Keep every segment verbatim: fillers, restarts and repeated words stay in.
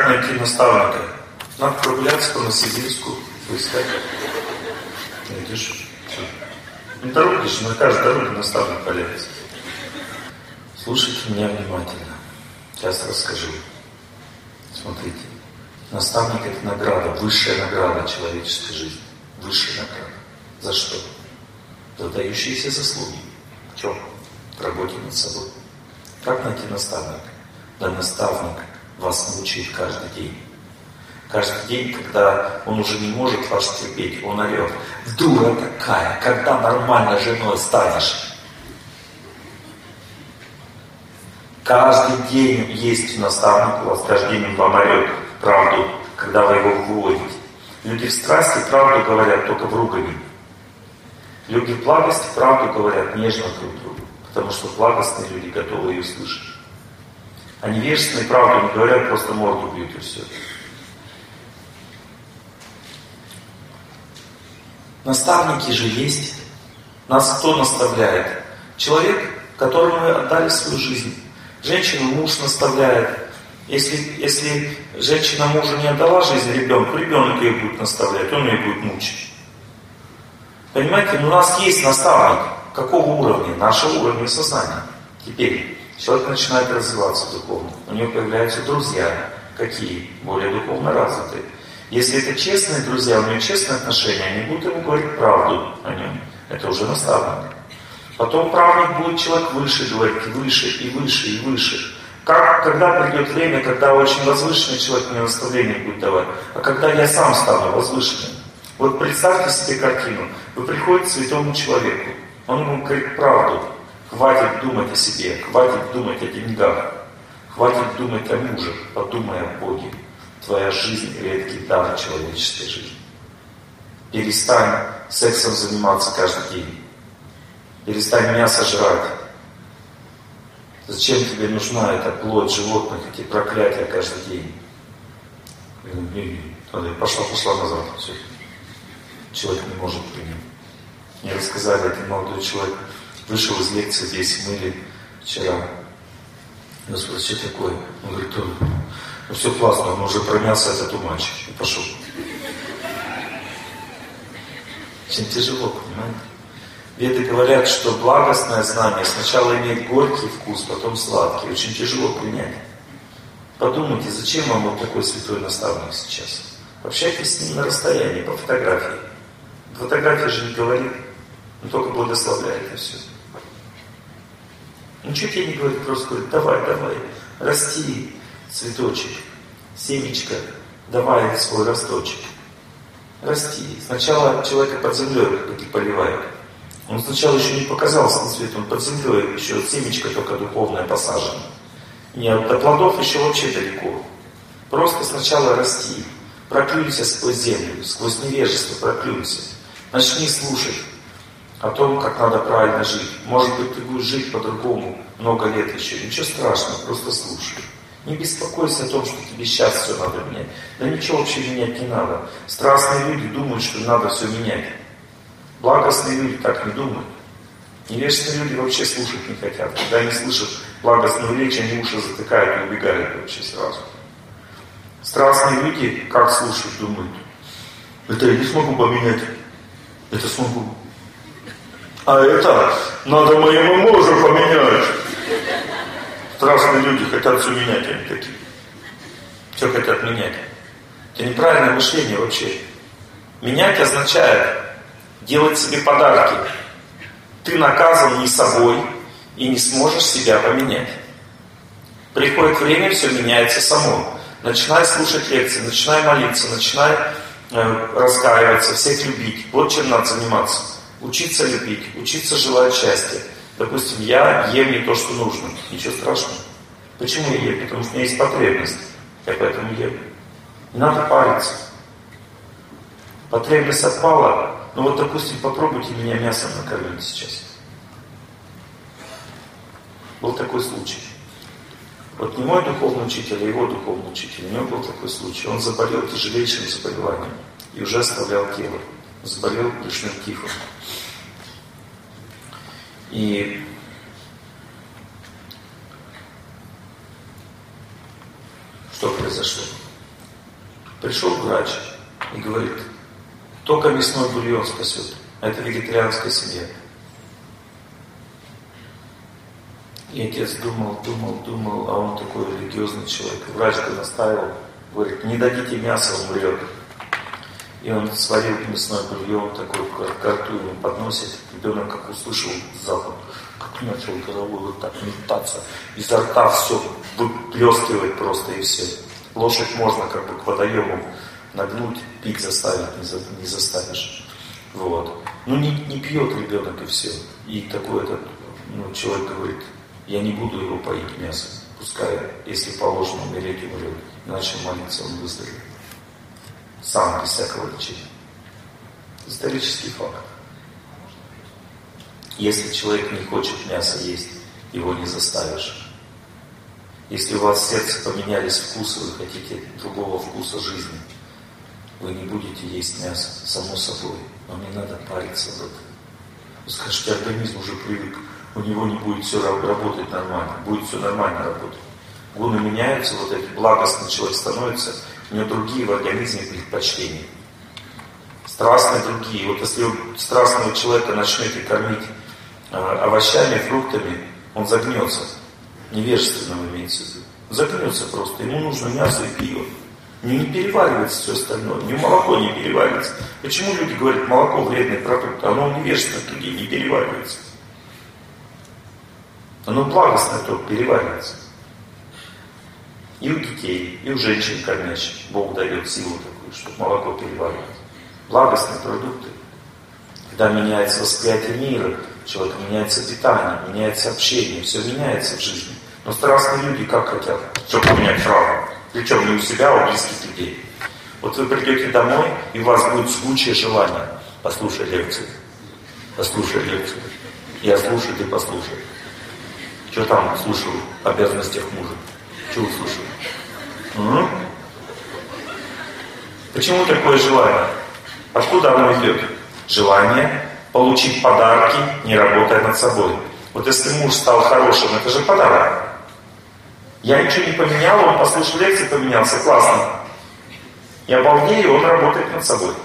Как найти наставника? Надо прогуляться по Новосибирску, поискать. Найдешь. На дороге же, на каждой дороге наставник валяется. Слушайте меня внимательно. Сейчас расскажу. Смотрите. Наставник — это награда, высшая награда человеческой жизни. Высшая награда. За что? За дающиеся заслуги. В чем? В работе над собой. Как найти наставника? Да наставник вас научит каждый день. Каждый день, когда он уже не может вас терпеть, он орет: дура такая, когда нормально женой станешь? Каждый день есть наставник у вас, каждый день он вам орет правду, когда вы его выводите. Люди в страсти правду говорят только в ругани. Люди в благости правду говорят нежно друг другу, потому что благостные люди готовы ее слышать. А невежественные правду не говорят, просто морду бьют и все. Наставники же есть. Нас кто наставляет? Человек, которому мы отдали свою жизнь. Женщину муж наставляет. Если, если женщина мужу не отдала жизнь ребенку, ребенок ее будет наставлять, он ее будет мучить. Понимаете, у нас есть наставник. Какого уровня? Нашего уровня сознания. Теперь человек начинает развиваться духовно. У него появляются друзья. Какие? Более духовно развитые. Если это честные друзья, у него честные отношения, они будут ему говорить правду о нем. Это уже наставник. Потом правник будет человек выше говорить, выше, и выше, и выше. Как, когда придет время, когда очень возвышенный человек мне наставление будет давать, а когда я сам стану возвышенным. Вот представьте себе картину. Вы приходите к святому человеку, он ему говорит правду. Хватит думать о себе, хватит думать о деньгах, хватит думать о муже, подумай о Боге. Твоя жизнь — редкий дар человеческой жизни. Перестань сексом заниматься каждый день. Перестань мясо жрать. Зачем тебе нужна эта плоть животных, эти проклятия каждый день? Пошла, пошла назад. Все. Человек не может принять. Мне рассказали, этот молодой человек вышел из лекции, весь мыли вчера. Я спросил, что такое? Он говорит, ну все классно, он уже промялся этот умач и пошел. Очень тяжело, понимаете? Веды говорят, что благостное знание сначала имеет горький вкус, потом сладкий. Очень тяжело принять. Подумайте, зачем вам вот такой святой наставник сейчас? Общайтесь с ним на расстоянии, по фотографии. Фотография же не говорит, он только благословляет и все. Ничего тебе не говорит, просто говорит, давай, давай, расти, цветочек, семечко, давай свой росточек. Расти. Сначала человека под землей как и поливают. Он сначала еще не показался на свет, он под землей еще семечко только духовное посажено. Нет, до плодов еще вообще далеко. Просто сначала расти. Проклюйся сквозь землю, сквозь невежество проклюйся. Начни слушать о том, как надо правильно жить. Может быть, ты будешь жить по-другому много лет еще. Ничего страшного, просто слушай. Не беспокойся о том, что тебе сейчас все надо менять. Да ничего вообще менять не надо. Страстные люди думают, что надо все менять. Благостные люди так не думают. Невежественные люди вообще слушать не хотят. Когда они слышат благостную речь, они уши затыкают и убегают вообще сразу. Страстные люди как слушают, думают. Это я не смогу поменять. Это смогу. А это надо моему мужу поменять. Страстные люди хотят все менять, они такие. Все хотят менять. Это неправильное мышление вообще. Менять означает делать себе подарки. Ты наказан не собой и не сможешь себя поменять. Приходит время, все меняется само. Начинай слушать лекции, начинай молиться, начинай э, раскаиваться, всех любить. Вот чем надо заниматься. Учиться любить, учиться желать счастья. Допустим, я ем не то, что нужно. Ничего страшного. Почему я ем? Потому что у меня есть потребность. Я поэтому ем. Не надо париться. Потребность отпала. Ну вот, допустим, попробуйте меня мясом накормить сейчас. Был такой случай. Вот не мой духовный учитель, а его духовный учитель. У него был такой случай. Он заболел тяжелейшим заболеванием. И уже оставлял тело. Заболел брюшным тифом. И что произошло? Пришел врач и говорит, только мясной бульон спасет. Это вегетарианская семья. И отец думал, думал, думал, а он такой религиозный человек. Врач настаивал, говорит, не дадите мясо, он умрет. И он сварил мясной бульон, такой ко рту ему подносит. Ребенок, как услышал запах, как начал головой вот так метаться. Изо рта все выплескивает просто и все. Лошадь можно как бы к водоему нагнуть, пить заставить, не, за, не заставишь. Вот. Ну не, не пьет ребенок и все. И такой этот ну, человек говорит, я не буду его поить мясо. Пускай, если положено умереть, умрет. Иначе молиться он выздоровеет. Сам, без всякого лечения. Исторический факт. Если человек не хочет мясо есть, его не заставишь. Если у вас в сердце поменялись вкусы, вы хотите другого вкуса жизни, вы не будете есть мясо, само собой. Вам не надо париться об этом. Вы скажете, организм уже привык, у него не будет все работать нормально, будет все нормально работать. Гуны меняются, вот этот благостный человек становится, у него другие в организме предпочтения. Страстные другие. Вот если вы страстного человека начнете кормить э, овощами, фруктами, он загнется. Невежественного имеется в виду. Загнется просто. Ему нужно мясо и пиво. Не, не переваривается все остальное. Не молоко не переваривается. Почему люди говорят, молоко вредный продукт? Оно у невежественных людей не переваривается. Оно благостное только переваривается. И у детей, и у женщин кормящих Бог дает силу такую, чтобы молоко переваривать. Благостные продукты. Когда меняется восприятие мира, человек меняется питание, меняется общение, все меняется в жизни. Но страстные люди как хотят? Все поменять сразу. Причем не у себя, а у близких людей. Вот вы придете домой, и у вас будет жгучее желание. Послушай лекцию. Послушай лекцию. Я слушаю, ты послушай. Что там слушаю в обязанностях мужа? Чего слушаю? Угу. Почему такое желание? Откуда оно идет? Желание получить подарки, не работая над собой. Вот если муж стал хорошим, это же подарок. Я ничего не поменял, он послушал лекции, поменялся, классно. Я балдею, он работает над собой.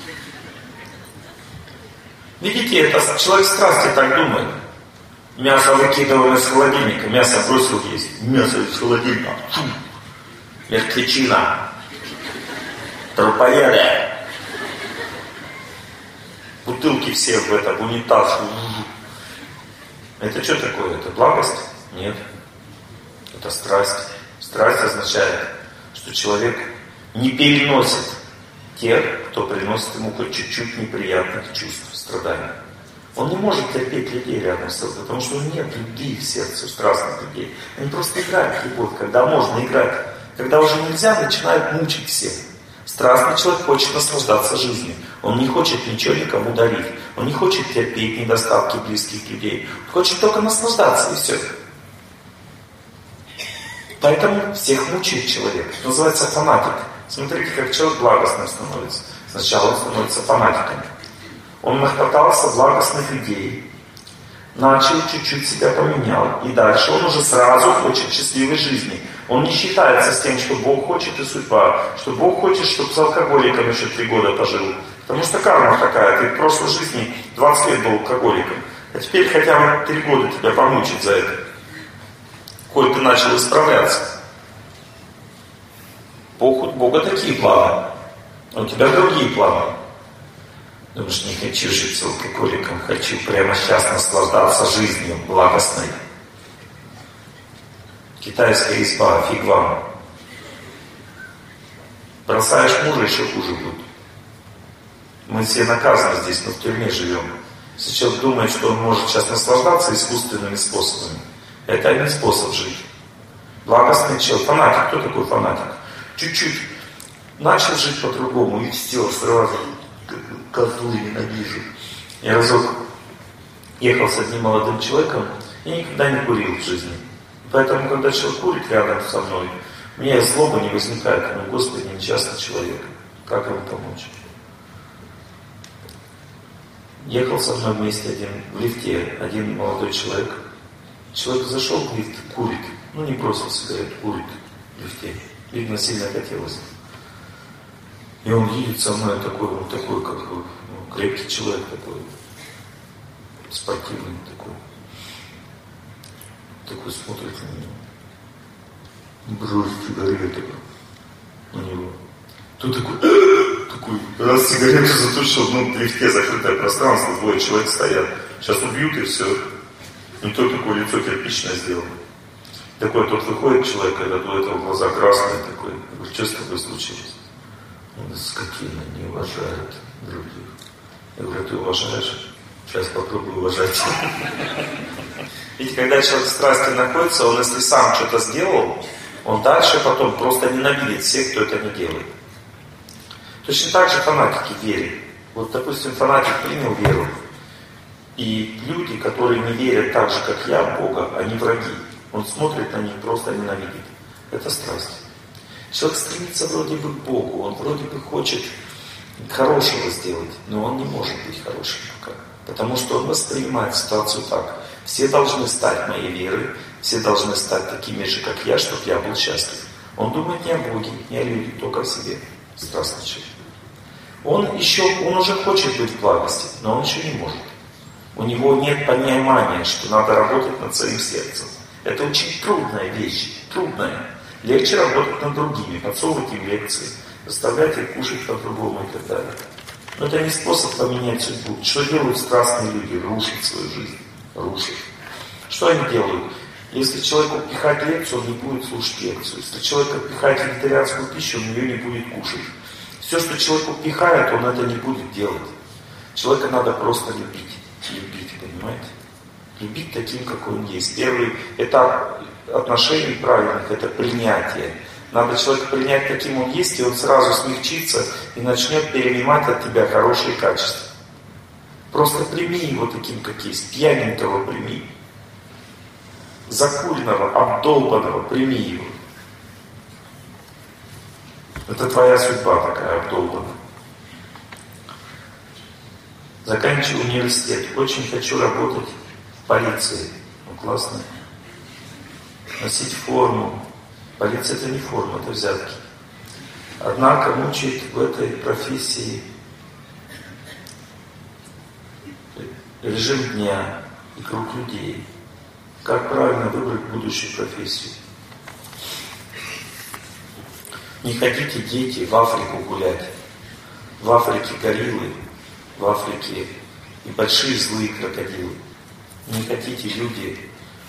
Видите, это человек страсти так думает. Мясо выкидывал из холодильника, мясо бросил есть. Мясо из холодильника. Фу. Мертвечина. Трупоеды. Бутылки все в это, в унитаз. Это что такое? Это благость? Нет. Это страсть. Страсть означает, что человек не переносит тех, кто приносит ему хоть чуть-чуть неприятных чувств, страданий. Он не может терпеть людей рядом с собой, потому что у него нет любви в сердце, у страстных людей. Они просто играют в любовь, когда можно играть. Когда уже нельзя, начинают мучить всех. Страстный человек хочет наслаждаться жизнью. Он не хочет ничего никому дарить. Он не хочет терпеть недостатки близких людей. Он хочет только наслаждаться, и все. Поэтому всех мучает человек. Это называется фанатик. Смотрите, как человек благостным становится. Сначала он становится фанатиком. Он нахватался благостных идей, начал чуть-чуть себя поменял, и дальше он уже сразу хочет счастливой жизни. Он не считается с тем, что Бог хочет и судьба, что Бог хочет, чтобы с алкоголиком еще три года пожил. Потому что карма такая, ты в прошлой жизни двадцать лет был алкоголиком, а теперь хотя бы три года тебя помучить за это. Хоть ты начал исправляться. Бог, у Бога такие планы, а у тебя другие планы. Думаешь, не хочу жить с алкоголиком, хочу прямо сейчас наслаждаться жизнью благостной. Китайская изба, фиг вам. Бросаешь мужа, еще хуже будет. Мы все наказаны здесь, мы в тюрьме живем. Если человек думает, что он может сейчас наслаждаться искусственными способами, это не способ жить. Благостный человек, фанатик, кто такой фанатик? Чуть-чуть начал жить по-другому, и все, сразу козлы ненавижу. Я разок ехал с одним молодым человеком и никогда не курил в жизни. Поэтому, когда человек курит рядом со мной, у меня злоба не возникает. Ну, Господи, несчастный человек. Как ему помочь? Ехал со мной вместе один в лифте, один молодой человек. Человек зашел в лифт, курит. Ну, не бросил сигарету, курит в лифте. Видно, сильно хотелось. И он едет со мной такой, он такой, как бы, ну, крепкий человек такой, спортивный такой. Такой смотрит на меня. Бросит сигарету у него. Тут такой, такой, раз сигарету затушил, ну, в лифте закрытое пространство, двое человек стоят. Сейчас убьют и все. И тот такое лицо кирпичное сделал. Такой тот выходит человек, когда до этого глаза красные такой. Я говорю, что с тобой случилось? Он говорит, скотина, не уважает других. Я говорю, ты уважаешь? Сейчас попробую уважать. Ведь когда человек в страсти находится, он если сам что-то сделал, он дальше потом просто ненавидит всех, кто это не делает. Точно так же фанатики верят. Вот, допустим, фанатик принял веру, и люди, которые не верят так же, как я, в Бога, они враги. Он смотрит на них, просто ненавидит. Это страсть. Человек стремится вроде бы к Богу, он вроде бы хочет хорошего сделать, но он не может быть хорошим пока. Потому что он воспринимает ситуацию так. Все должны стать моей верой, все должны стать такими же, как я, чтобы я был счастлив. Он думает не о Боге, не о людях, только о себе. Страстный человек. Он еще, он уже хочет быть в благости, но он еще не может. У него нет понимания, что надо работать над своим сердцем. Это очень трудная вещь, трудная. Легче работать над другими, подсовывать им лекции, заставлять их кушать по-другому и так далее. Но это не способ поменять судьбу. Что делают страстные люди? Рушат свою жизнь. Рушат. Что они делают? Если человеку пихать лекцию, он не будет слушать лекцию. Если человеку пихать вегетарианскую пищу, он ее не будет кушать. Все, что человеку пихает, он это не будет делать. Человека надо просто любить. Любить, понимаете? Любить таким, какой он есть. Первый этап отношений правильных – это принятие. Надо человека принять таким он есть, и он сразу смягчится и начнет перенимать от тебя хорошие качества. Просто прими его таким, как есть. Пьяненького прими. Закуренного, обдолбанного прими его. Это твоя судьба такая обдолбанная. Заканчиваю университет. Очень хочу работать в полиции. Ну, классно. Носить форму. Полиция это не форма, это взятки. Однако мучает в этой профессии режим дня и круг людей. Как правильно выбрать будущую профессию? Не хотите, дети, в Африку гулять. В Африке гориллы, в Африке и большие злые крокодилы. Не хотите, люди,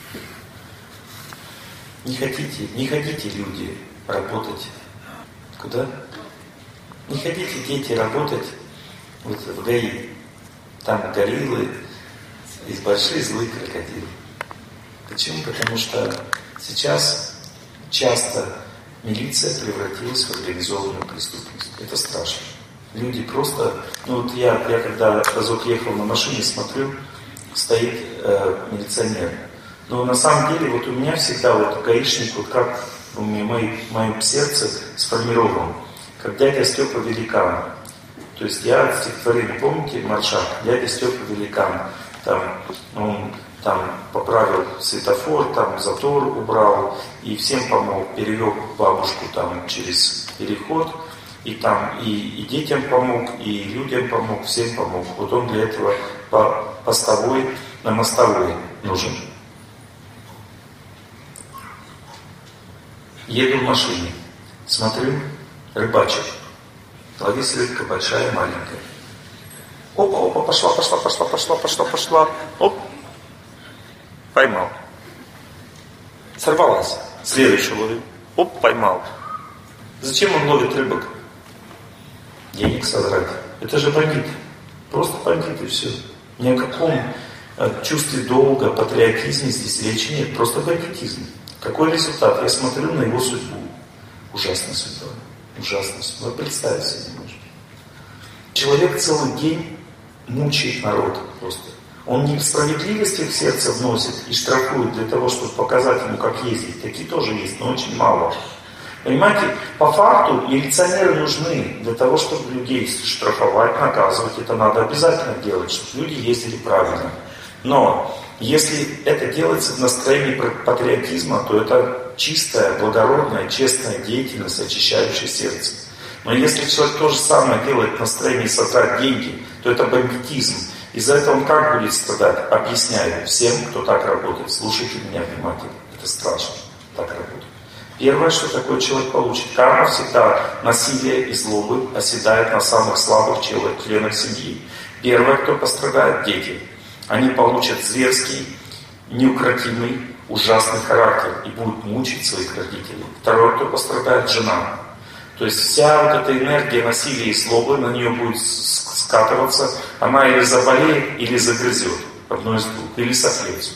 не хотите, не хотите, люди, работать. Куда? Не хотите, дети, работать вот в ГАИ. Там гориллы и большие злые крокодилы. Почему? Потому что сейчас часто милиция превратилась в организованную преступность. Это страшно. Люди просто... Ну вот я, я когда разок ехал на машине, смотрю, стоит э, милиционер. Но на самом деле вот у меня всегда вот гаишник, вот как в моем, в моем сердце сформирован, как дядя Степа Великан. То есть я стихотворение, помните, Маршак? Дядя Степа Великан. Там он там поправил светофор, там затор убрал и всем помог, перевел бабушку там через переход, и там и, и детям помог, и людям помог, всем помог. Вот он для этого по постовой на мостовой нужен. Еду в машине, смотрю, рыбачек. Ловись рыбка большая, маленькая. Опа, опа, пошла, пошла, пошла, пошла, пошла, пошла. Оп. Поймал. Сорвалась. Следующий ловит. Оп, поймал. Зачем он ловит рыбок? Денег содрать. Это же бандит. Просто бандит и все. Ни о каком чувстве долга, патриотизме здесь речи нет. Просто бандитизм. Какой результат? Я смотрю на его судьбу. Ужасная судьба. Ужасная судьба. Представить себе не можете. Человек целый день мучает народ просто. Он несправедливости в сердце вносит и штрафует для того, чтобы показать ему, как ездить. Такие тоже есть, но очень мало. Понимаете, по факту милиционеры нужны для того, чтобы людей штрафовать, наказывать. Это надо обязательно делать, чтобы люди ездили правильно. Но если это делается в настроении патриотизма, то это чистая, благородная, честная деятельность, очищающая сердце. Но если человек то же самое делает в настроении создать деньги, то это бандитизм. Из-за этого он как будет страдать? Объясняю всем, кто так работает. Слушайте меня внимательно. Это страшно. Так работает. Первое, что такой человек получит. Карма всегда насилие и злобы оседает на самых слабых членах семьи. Первое, кто пострадает, дети. Они получат зверский, неукротимый, ужасный характер и будут мучить своих родителей. Второе, кто пострадает, жена. То есть вся вот эта энергия насилия и злобы на нее будет скатываться. Она или заболеет, или загрызет. Одно из двух. Или сопьется.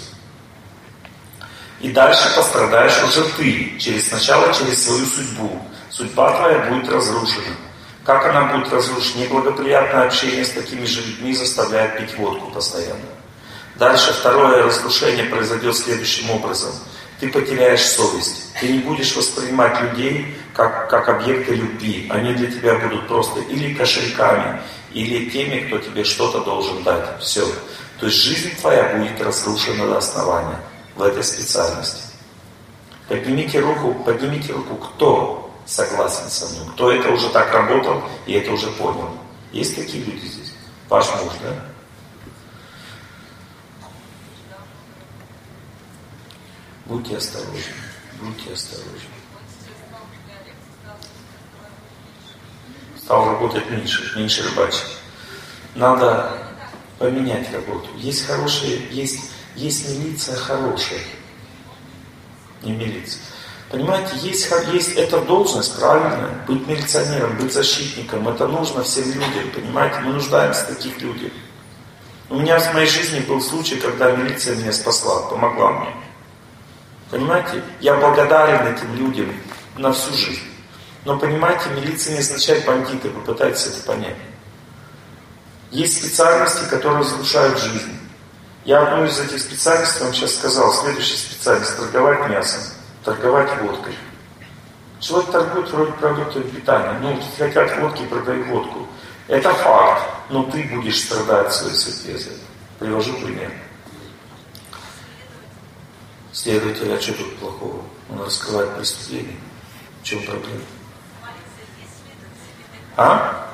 И дальше пострадаешь уже ты. Через, сначала через свою судьбу. Судьба твоя будет разрушена. Как она будет разрушена? Неблагоприятное общение с такими же людьми заставляет пить водку постоянно. Дальше второе разрушение произойдет следующим образом. Ты потеряешь совесть. Ты не будешь воспринимать людей как, как объекты любви. Они для тебя будут просто или кошельками, или теми, кто тебе что-то должен дать. Все. То есть жизнь твоя будет разрушена до основания в этой специальности. Поднимите руку, поднимите руку, кто согласен со мной, кто это уже так работал и это уже понял. Есть такие люди здесь? Ваш муж, да? Будьте осторожны, будьте осторожны. Стал работать меньше, меньше рыбачить. Надо поменять работу. Есть хорошие, есть, есть милиция хорошая. Не милиция. Понимаете, есть, есть эта должность правильная. Быть милиционером, быть защитником. Это нужно всем людям, понимаете. Мы нуждаемся в таких людях. У меня в моей жизни был случай, когда милиция меня спасла, помогла мне. Понимаете, я благодарен этим людям на всю жизнь. Но понимаете, милиция не означает бандиты, попытайтесь это понять. Есть специальности, которые разрушают жизнь. Я одну из этих специальностей вам сейчас сказал. Следующая специальность – торговать мясом, торговать водкой. Человек торгует вроде продуктами питания. Ну, хотят водки, продают водку. Это факт, но ты будешь страдать в своей судьбе. Привожу пример. Следователь, а что тут плохого? Он раскрывает преступление. В чем проблема? А?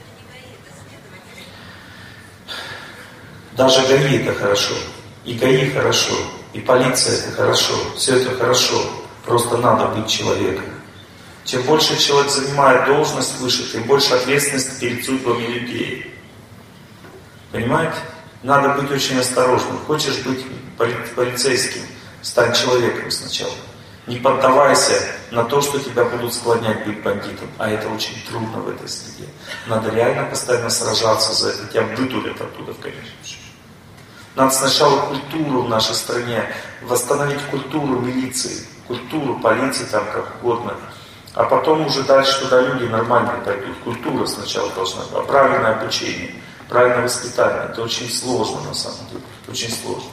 Даже ГАИ это хорошо. И ГАИ хорошо. И полиция это хорошо. Все это хорошо. Просто надо быть человеком. Чем больше человек занимает должность выше, тем больше ответственности перед судьбами людей. Понимаете? Надо быть очень осторожным. Хочешь быть поли- полицейским? Стань человеком сначала. Не поддавайся на то, что тебя будут склонять быть бандитом. А это очень трудно в этой среде. Надо реально постоянно сражаться за это. Тебя вытурят оттуда в конечном счете. Надо сначала культуру в нашей стране, восстановить культуру милиции, культуру полиции, там как угодно. А потом уже дальше туда люди нормально пойдут. Культура сначала должна быть. Правильное обучение, правильное воспитание. Это очень сложно на самом деле. Очень сложно.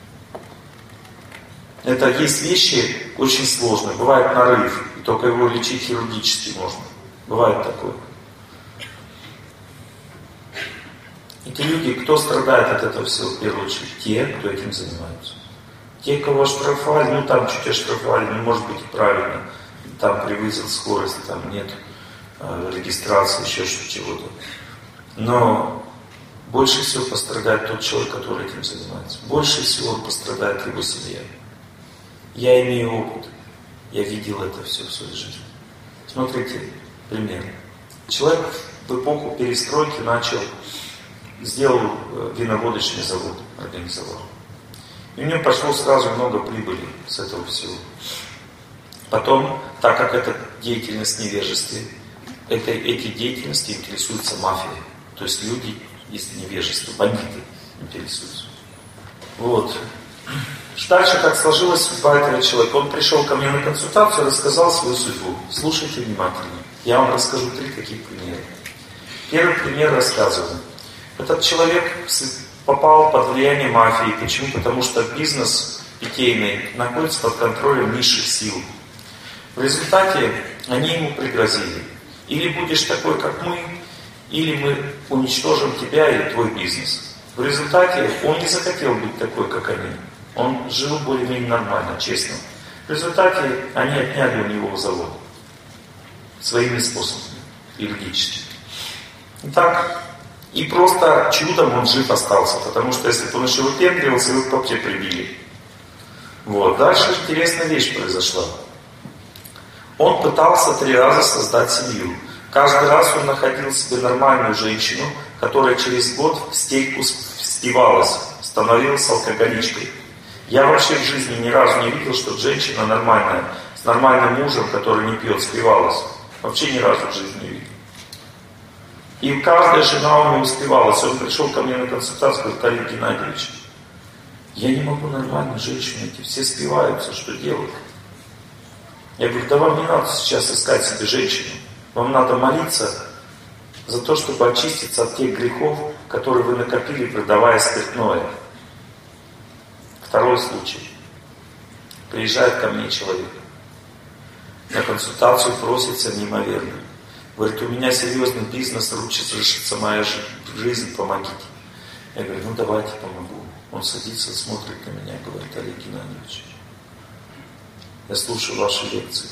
Это есть вещи очень сложные. Бывает нарыв, и только его лечить хирургически можно. Бывает такое. Эти люди, кто страдает от этого всего в первую очередь? Те, кто этим занимается. Те, кого оштрафовали, ну там чуть оштрафовали, ну может быть и правильно. Там превысил скорость, там нет э, регистрации, еще что-то чего-то. Но больше всего пострадает тот человек, который этим занимается. Больше всего пострадает его семья. Я имею опыт. Я видел это все в своей жизни. Смотрите, пример. Человек в эпоху перестройки начал, сделал виноводочный завод, организовал. И у него пошло сразу много прибыли с этого всего. Потом, так как эта деятельность в невежестве, этой, эти деятельности интересуется мафией. То есть люди из невежества, бандиты интересуются. Вот. Дальше, как сложилась судьба этого человека. Он пришел ко мне на консультацию, рассказал свою судьбу. Слушайте внимательно. Я вам расскажу три таких примера. Первый пример рассказываю. Этот человек попал под влияние мафии. Почему? Потому что бизнес питейный находится под контролем низших сил. В результате они ему пригрозили. Или будешь такой, как мы, или мы уничтожим тебя и твой бизнес. В результате он не захотел быть такой, как они. Он жил более-менее нормально, честно. В результате они отняли у него завод. Своими способами. юридически. Итак, и просто чудом он жив остался, потому что если бы он еще выпендривался, его бы вообще прибили. Вот. Дальше интересная вещь произошла. Он пытался три раза создать семью. Каждый раз он находил себе нормальную женщину, которая через год в стельку спивалась, становилась алкоголичкой. Я вообще в жизни ни разу не видел, что женщина нормальная, с нормальным мужем, который не пьет, спивалась. Вообще ни разу в жизни не видел. И каждая жена у него спивалась. Он пришел ко мне на консультацию, говорит: Олег Геннадьевич, я не могу нормально женщину найти, все спиваются, что делать? Я говорю: да вам не надо сейчас искать себе женщину. Вам надо молиться за то, чтобы очиститься от тех грехов, которые вы накопили, продавая спиртное. Второй случай. Приезжает ко мне человек. На консультацию просится неимоверно. Говорит: у меня серьезный бизнес, рушится, решится моя жизнь, помогите. Я говорю: ну давайте помогу. Он садится, смотрит на меня, говорит: Олег Геннадьевич, я слушаю ваши лекции,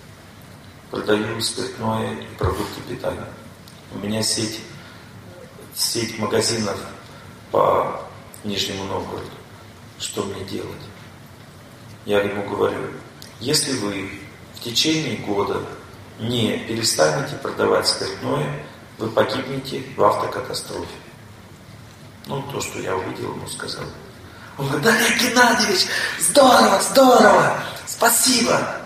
продаю спиртное и продукты питания. У меня сеть, сеть магазинов по Нижнему Новгороду. Что мне делать? Я ему говорю: если вы в течение года не перестанете продавать спиртное, вы погибнете в автокатастрофе. Ну, то, что я увидел, ему сказал. Он говорит: да, Олег Геннадьевич, здорово, здорово, спасибо.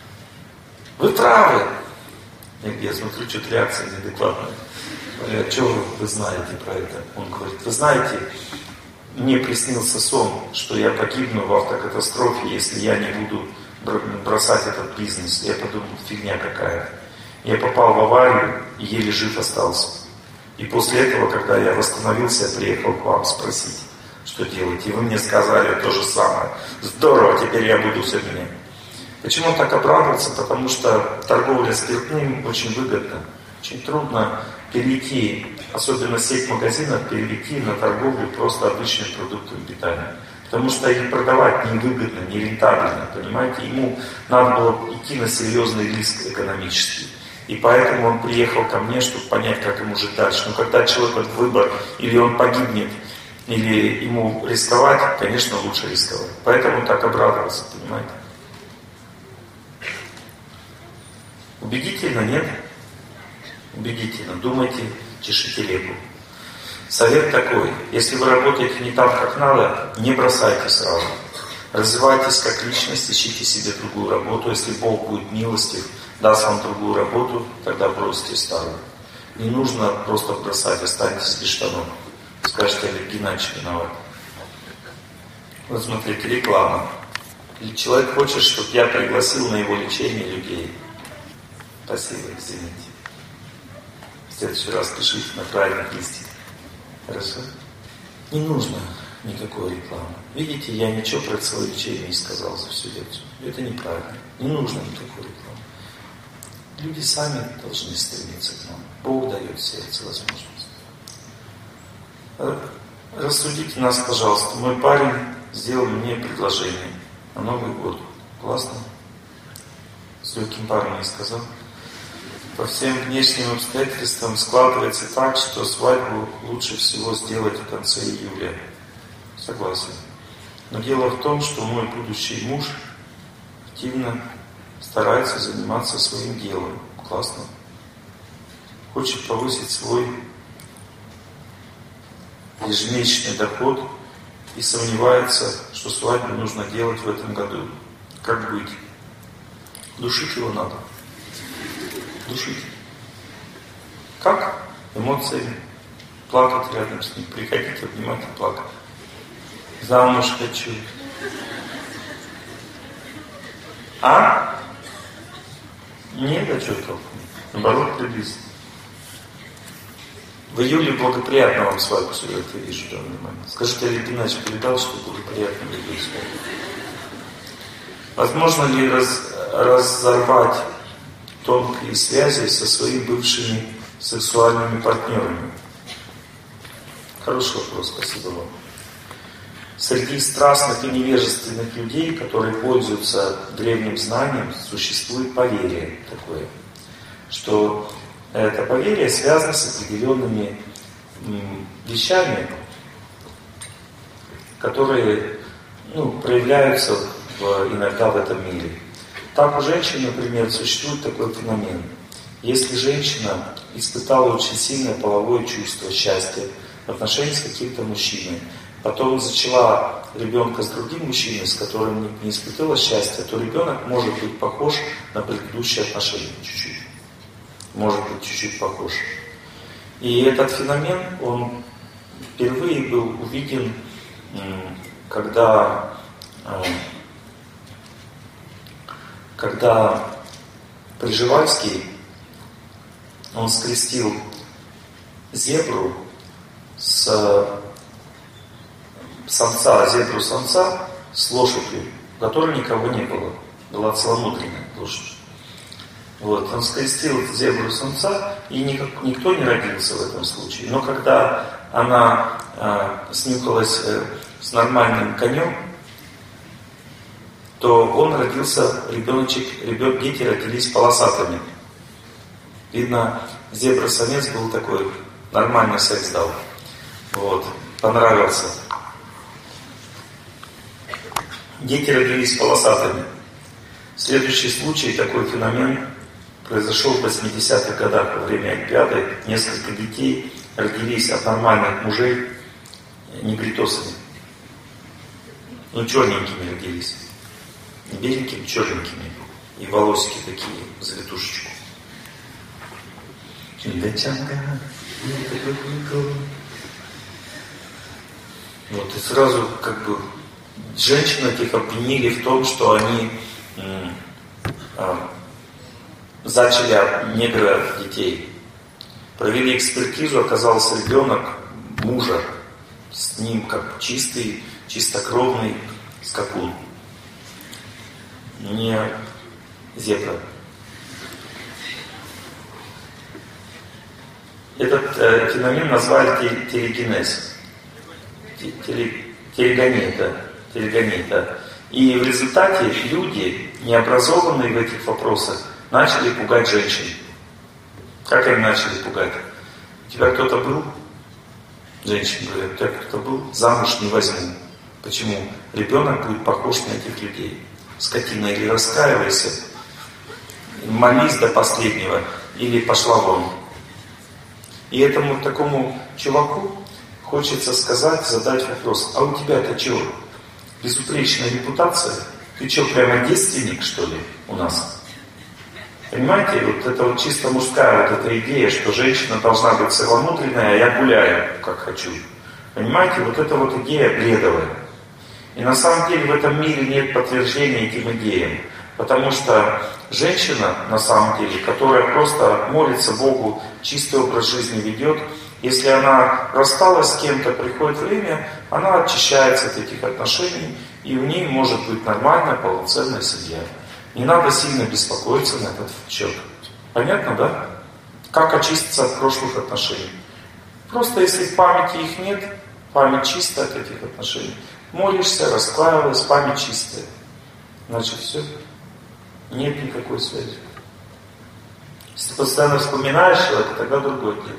Вы правы. Я, я смотрю, что-то реакция неадекватная. А что вы, вы знаете про это? Он говорит: вы знаете, мне приснился сон, что я погибну в автокатастрофе, если я не буду бросать этот бизнес. Я подумал: фигня какая. Я попал в аварию и еле жив остался. И после этого, когда я восстановился, я приехал к вам спросить, что делать. И вы мне сказали то же самое. Здорово, теперь я буду все менять. Почему он так обрадовался? Потому что торговля спиртным очень выгодна. Очень трудно перейти, особенно сеть магазинов, перейти на торговлю просто обычными продуктами питания. Потому что их продавать невыгодно, нерентабельно, понимаете? Ему надо было идти на серьезный риск экономический. И поэтому он приехал ко мне, чтобы понять, как ему жить дальше. Но когда человек вот выбор, или он погибнет, или ему рисковать, конечно, лучше рисковать. Поэтому он так обрадовался, понимаете? Убедительно, нет? Убедительно. Думайте, чешите лепу. Совет такой: если вы работаете не так, как надо, не бросайте сразу. Развивайтесь как личность, ищите себе другую работу. Если Бог будет милостив, даст вам другую работу, тогда бросьте старую. Не нужно просто бросать, останьтесь без штанов. Скажете: Олег Геннадьевич виноват. Вот смотрите, реклама. Человек хочет, чтобы я пригласил на его лечение людей. Спасибо, извините. В следующий раз пишите на правильных листьях. Хорошо? Не нужно никакой рекламы. Видите, я ничего про свое лечение не сказал за всю лекцию. Это неправильно. Не нужно никакой рекламы. Люди сами должны стремиться к нам. Бог дает сердце возможность. Рассудите нас, пожалуйста. Мой парень сделал мне предложение на Новый год. Классно? С легким парнем я сказал. По всем внешним обстоятельствам складывается так, что свадьбу лучше всего сделать в конце июля. Согласен. Но дело в том, что мой будущий муж активно старается заниматься своим делом. Классно. Хочет повысить свой ежемесячный доход и сомневается, что свадьбу нужно делать в этом году. Как быть? Душить его надо. Душить. Как? Эмоциями. Плакать рядом с ним. Приходить, обнимать и плакать. Замуж хочу. А? Нет, а что толку? Наоборот, приблизить. В июле благоприятно вам свадьбу сыграть, я вижу, да, внимание. Скажите, Олег Геннадьевич передал, что благоприятно будет свадьбу? Возможно ли раз, разорвать тонкие связи со своими бывшими сексуальными партнерами? Хороший вопрос, спасибо вам. Среди страстных и невежественных людей, которые пользуются древним знанием, существует поверье такое, что это поверье связано с определенными вещами, которые ну, проявляются в, иногда в этом мире. Так у женщин, например, существует такой феномен. Если женщина испытала очень сильное половое чувство счастья в отношении с каким-то мужчиной, потом зачала ребенка с другим мужчиной, с которым не испытала счастья, то ребенок может быть похож на предыдущие отношения чуть-чуть. Может быть чуть-чуть похож. И этот феномен, он впервые был увиден, когда, когда Пржевальский, он скрестил зебру с самца, зебру самца с лошадью, у которой никого не было. Была целомудренная лошадь. Вот, он скрестил зебру самца, и никак, никто не родился в этом случае. Но когда она э, снюхалась э, с нормальным конем, то он родился, ребеночек, ребен, дети родились полосатыми. Видно, зебра-самец был такой, нормальный секс дал. Вот, понравился. Дети родились полосатыми. Следующий случай, такой феномен, произошел в восьмидесятых годах во время Олимпиады. Несколько детей родились от нормальных мужей негритосами. Ну, черненькими родились. Не беленькими, черненькими. И волосики такие, завитушечку. Вот, и сразу как бы женщин этих обвинили в том, что они м, а, зачали от негра детей. Провели экспертизу, оказался ребенок мужа. С ним как чистый, чистокровный скакун. Не зебра. Этот э, феномен назвали телегенез. Телегония, да. Телегония, да. И в результате люди, необразованные в этих вопросах, начали пугать женщин. Как они начали пугать? У тебя кто-то был? Женщины говорят, у тебя кто-то был? Замуж не возьму. Почему? Ребенок будет похож на этих людей. Скотина, или раскаивайся, молись до последнего, или пошла вон. И этому такому чуваку хочется сказать, задать вопрос, а у тебя-то что, безупречная репутация? Ты что, прямо девственник, что ли, у нас? Понимаете, вот это вот чисто мужская вот эта идея, что женщина должна быть целомудренная, а я гуляю, как хочу. Понимаете, вот эта вот идея бредовая. И на самом деле в этом мире нет подтверждения этим идеям. Потому что женщина, на самом деле, которая просто молится Богу, чистый образ жизни ведет, если она рассталась с кем-то, приходит время, она очищается от этих отношений, и у ней может быть нормальная, полноценная семья. Не надо сильно беспокоиться на этот счет. Понятно, да? Как очиститься от прошлых отношений? Просто если в памяти их нет, память чистая от этих отношений, молишься, раскаиваешься, память чистая. Значит, все. Нет никакой связи. Если ты постоянно вспоминаешь человека, тогда другое дело.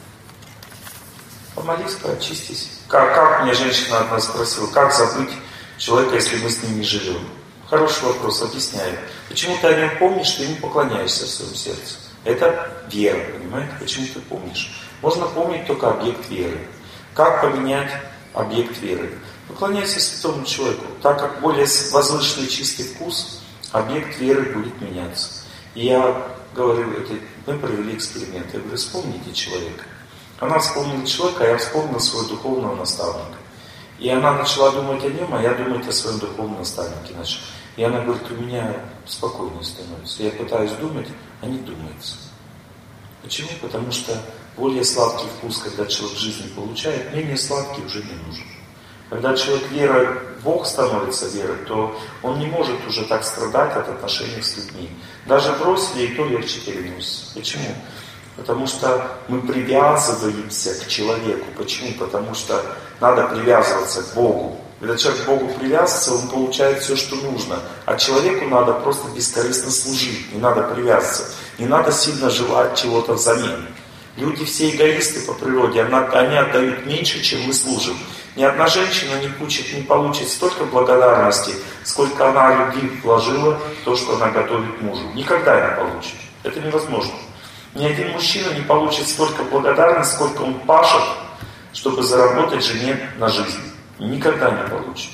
Помолись, поочистись. Как, как мне женщина одна спросила, как забыть человека, если мы с ним не живем? Хороший вопрос, объясняю. Почему ты о нем помнишь, ты ему поклоняешься в своем сердце? Это вера, понимаете? Почему ты помнишь? Можно помнить только объект веры. Как поменять объект веры? Поклоняйся святому человеку. Так как более возвышенный чистый вкус, объект веры будет меняться. И я говорю, это, мы провели эксперимент. Я говорю, вспомните человека. Она вспомнила человека, а я вспомнил своего духовного наставника. И она начала думать о нем, а я думать о своем духовном наставнике начал. И она говорит, у меня спокойнее становится. Я пытаюсь думать, а не думается. Почему? Потому что более сладкий вкус, когда человек в жизни получает, менее сладкий уже не нужен. Когда человек верой в Бог становится верой, то он не может уже так страдать от отношений с людьми. Даже бросили, и то легче переносится. Почему? Потому что мы привязываемся к человеку. Почему? Потому что надо привязываться к Богу. Когда человек к Богу привязывается, он получает все, что нужно. А человеку надо просто бескорыстно служить, не надо привязываться. Не надо сильно желать чего-то взамен. Люди все эгоисты по природе, они отдают меньше, чем мы служим. Ни одна женщина не получит, не получит столько благодарности, сколько она любви вложила в то, что она готовит мужу. Никогда не получит. Это невозможно. Ни один мужчина не получит столько благодарности, сколько он пашет, чтобы заработать жене на жизнь. Никогда не получит.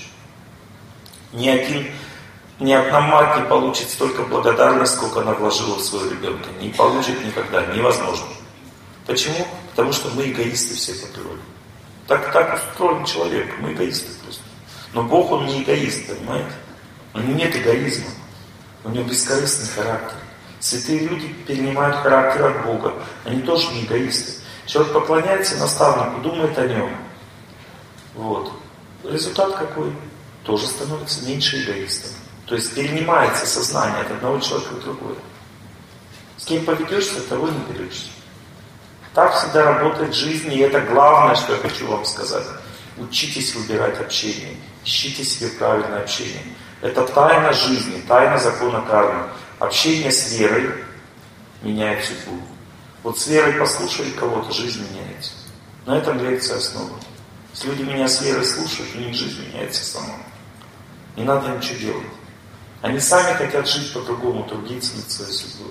Ни один, ни одна мать не получит столько благодарности, сколько она вложила в своего ребенка. Не получит никогда. Невозможно. Почему? Потому что мы эгоисты все по природе. Так, так устроен человек, мы эгоисты просто. Но Бог, Он не эгоист, понимаете? У него нет эгоизма. У него бескорыстный характер. Святые люди перенимают характер от Бога. Они тоже не эгоисты. Человек поклоняется наставнику, думает о нем. Вот. Результат какой? Тоже становится меньше эгоистом. То есть перенимается сознание от одного человека к другому. С кем поведешься, того не берешься. Так всегда работает жизнь, и это главное, что я хочу вам сказать. Учитесь выбирать общение. Ищите себе правильное общение. Это тайна жизни, тайна закона кармы. Общение с верой меняет судьбу. Вот с верой послушали кого-то, жизнь меняется. На этом лекция основана. Если люди меня с верой слушают, у них жизнь меняется сама. Не надо ничего делать. Они сами хотят жить по-другому, трудиться над своей судьбой.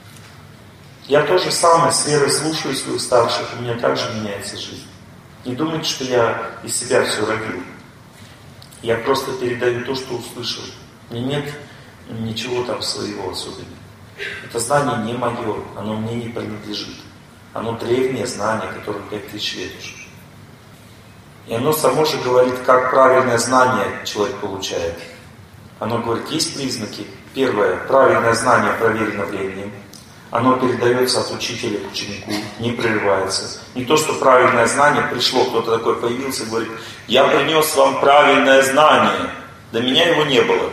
Я тоже самое с верой слушаю своих старших, у меня также меняется жизнь. Не думайте, что я из себя все родил. Я просто передаю то, что услышал. Мне нет ничего там своего особенного. Это знание не мое, оно мне не принадлежит. Оно древнее знание, которое пять тысяч лет уже. И оно само же говорит, как правильное знание человек получает. Оно говорит, есть признаки. Первое, правильное знание проверено временем. Оно передается от учителя к ученику, не прерывается. Не то, что правильное знание пришло, кто-то такой появился и говорит, я принес вам правильное знание, до меня его не было.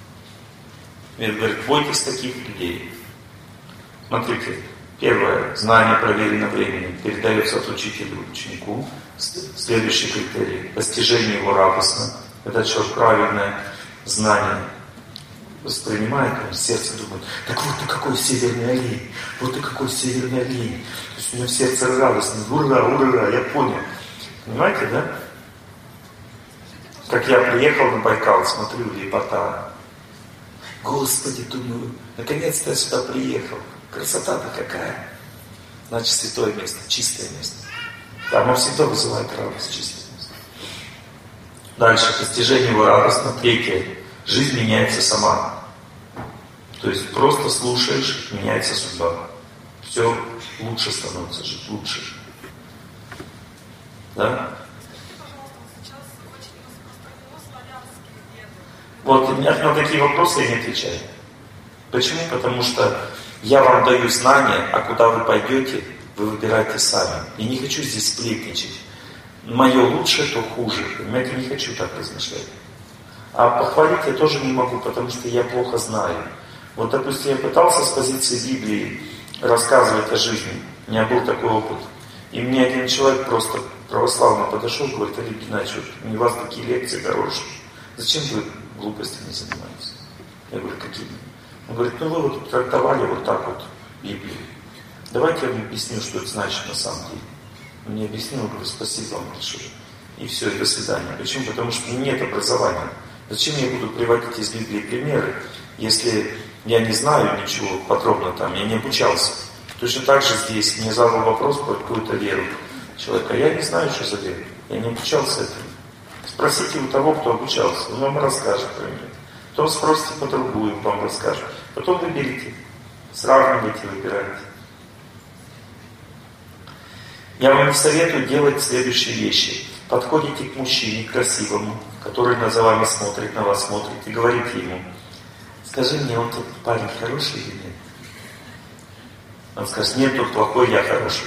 И говорит, бойтесь таких людей. Смотрите, первое, знание проверено временем, передается от учителя к ученику. Следующий критерий, постижение его радостно. Когда человек правильное знание воспринимает, он в сердце думает, так вот ты какой северный олень, вот ты какой северный олень. То есть у него в сердце радостно, ура, ура, я понял. Понимаете, да? Как я приехал на Байкал, смотрю, лепота. Господи, думаю, наконец-то я сюда приехал. Красота-то какая. Значит, святое место, чистое место. Да, оно всегда вызывает радость, чистое место. Дальше, постижение его радостно. Третье. Жизнь меняется сама. То есть просто слушаешь, меняется судьба. Все лучше становится жить, лучше. Да? Вот на такие вопросы я не отвечаю. Почему? Потому что я вам даю знания, а куда вы пойдете, вы выбираете сами. Я не хочу здесь сплетничать. Мое лучше, то хуже. Понимаете, не хочу так размышлять. А похвалить я тоже не могу, потому что я плохо знаю. Вот, допустим, я пытался с позиции Библии рассказывать о жизни. У меня был такой опыт. И мне один человек просто православно подошел и говорит, Олег Геннадьевич, у вас такие лекции хорошие. Зачем вы глупостями занимаетесь? Я говорю, какие? Он говорит, ну вы вот трактовали вот так вот Библию. Давайте я вам объясню, что это значит на самом деле. Он мне объяснил, говорю, спасибо вам большое. И все, и до свидания. Почему? Потому что нет образования. Зачем я буду приводить из Библии примеры, если я не знаю ничего подробно там, я не обучался. Точно так же здесь мне задал вопрос про какую-то веру человека. Я не знаю, что за вера. Я не обучался этому. Спросите у того, кто обучался, он вам расскажет про нее. Потом спросите по другую, вам расскажет. Потом выберите, сравнивайте, выбирайте. Я вам советую делать следующие вещи. Подходите к мужчине красивому, который за вами смотрит, на вас смотрит, и говорите ему, скажи мне, он тут парень хороший или нет? Он скажет, нет, тут плохой, я хороший.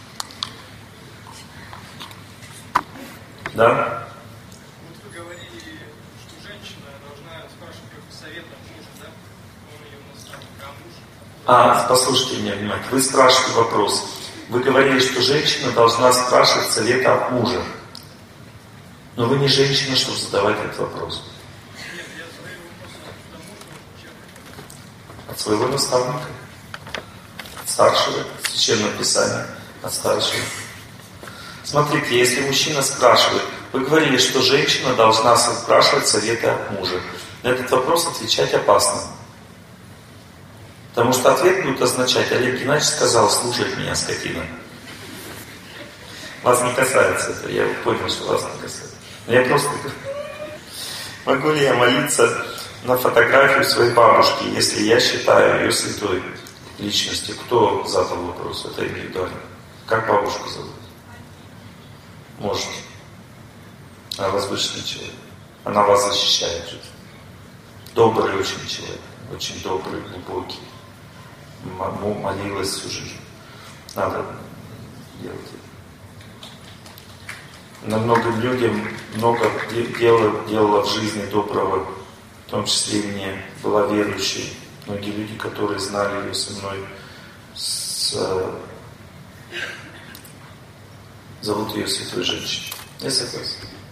Да? Вот вы говорили, что женщина должна спрашивать только совет от мужа, да? Он ее наставник, а муж... А, послушайте меня внимательно. Вы спрашиваете вопрос. Вы говорили, что женщина должна спрашивать совета от мужа. Но вы не женщина, чтобы задавать этот вопрос. Нет, я задаю вопрос от того, что... От своего наставника. От старшего, Священное Писание, от старшего. Смотрите, если мужчина спрашивает, вы говорили, что женщина должна спрашивать советы от мужа. На этот вопрос отвечать опасно. Потому что ответ будет означать, Олег Геннадьевич сказал, слушай меня, скотина. Вас не касается это, я понял, что вас не касается. Я просто говорю, могу ли я молиться на фотографию своей бабушки, если я считаю ее святой личностью? Кто задал вопрос? Это индивидуально. Как бабушку зовут? Можете. Она возвышенный человек. Она вас защищает жизнь. Добрый очень человек. Очень добрый, глубокий. Молилась всю жизнь. Надо делать это. Но многим людям много делала, делала в жизни доброго, в том числе и мне, была верующей. Многие люди, которые знали ее со мной, с, зовут ее святой женщиной. Я согласен.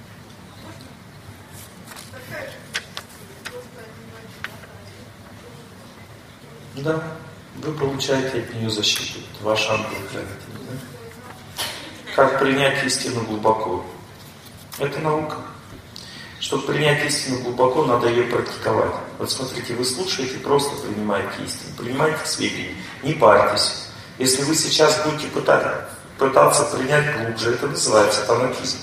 Да, вы получаете от нее защиту. Ваш ангел-хранитель. Да? Как принять истину глубоко? Это наука. Чтобы принять истину глубоко, надо ее практиковать. Вот смотрите, вы слушаете, просто принимаете истину. Принимайте сведения, не парьтесь. Если вы сейчас будете пытаться, пытаться принять глубже, это называется фанатизм.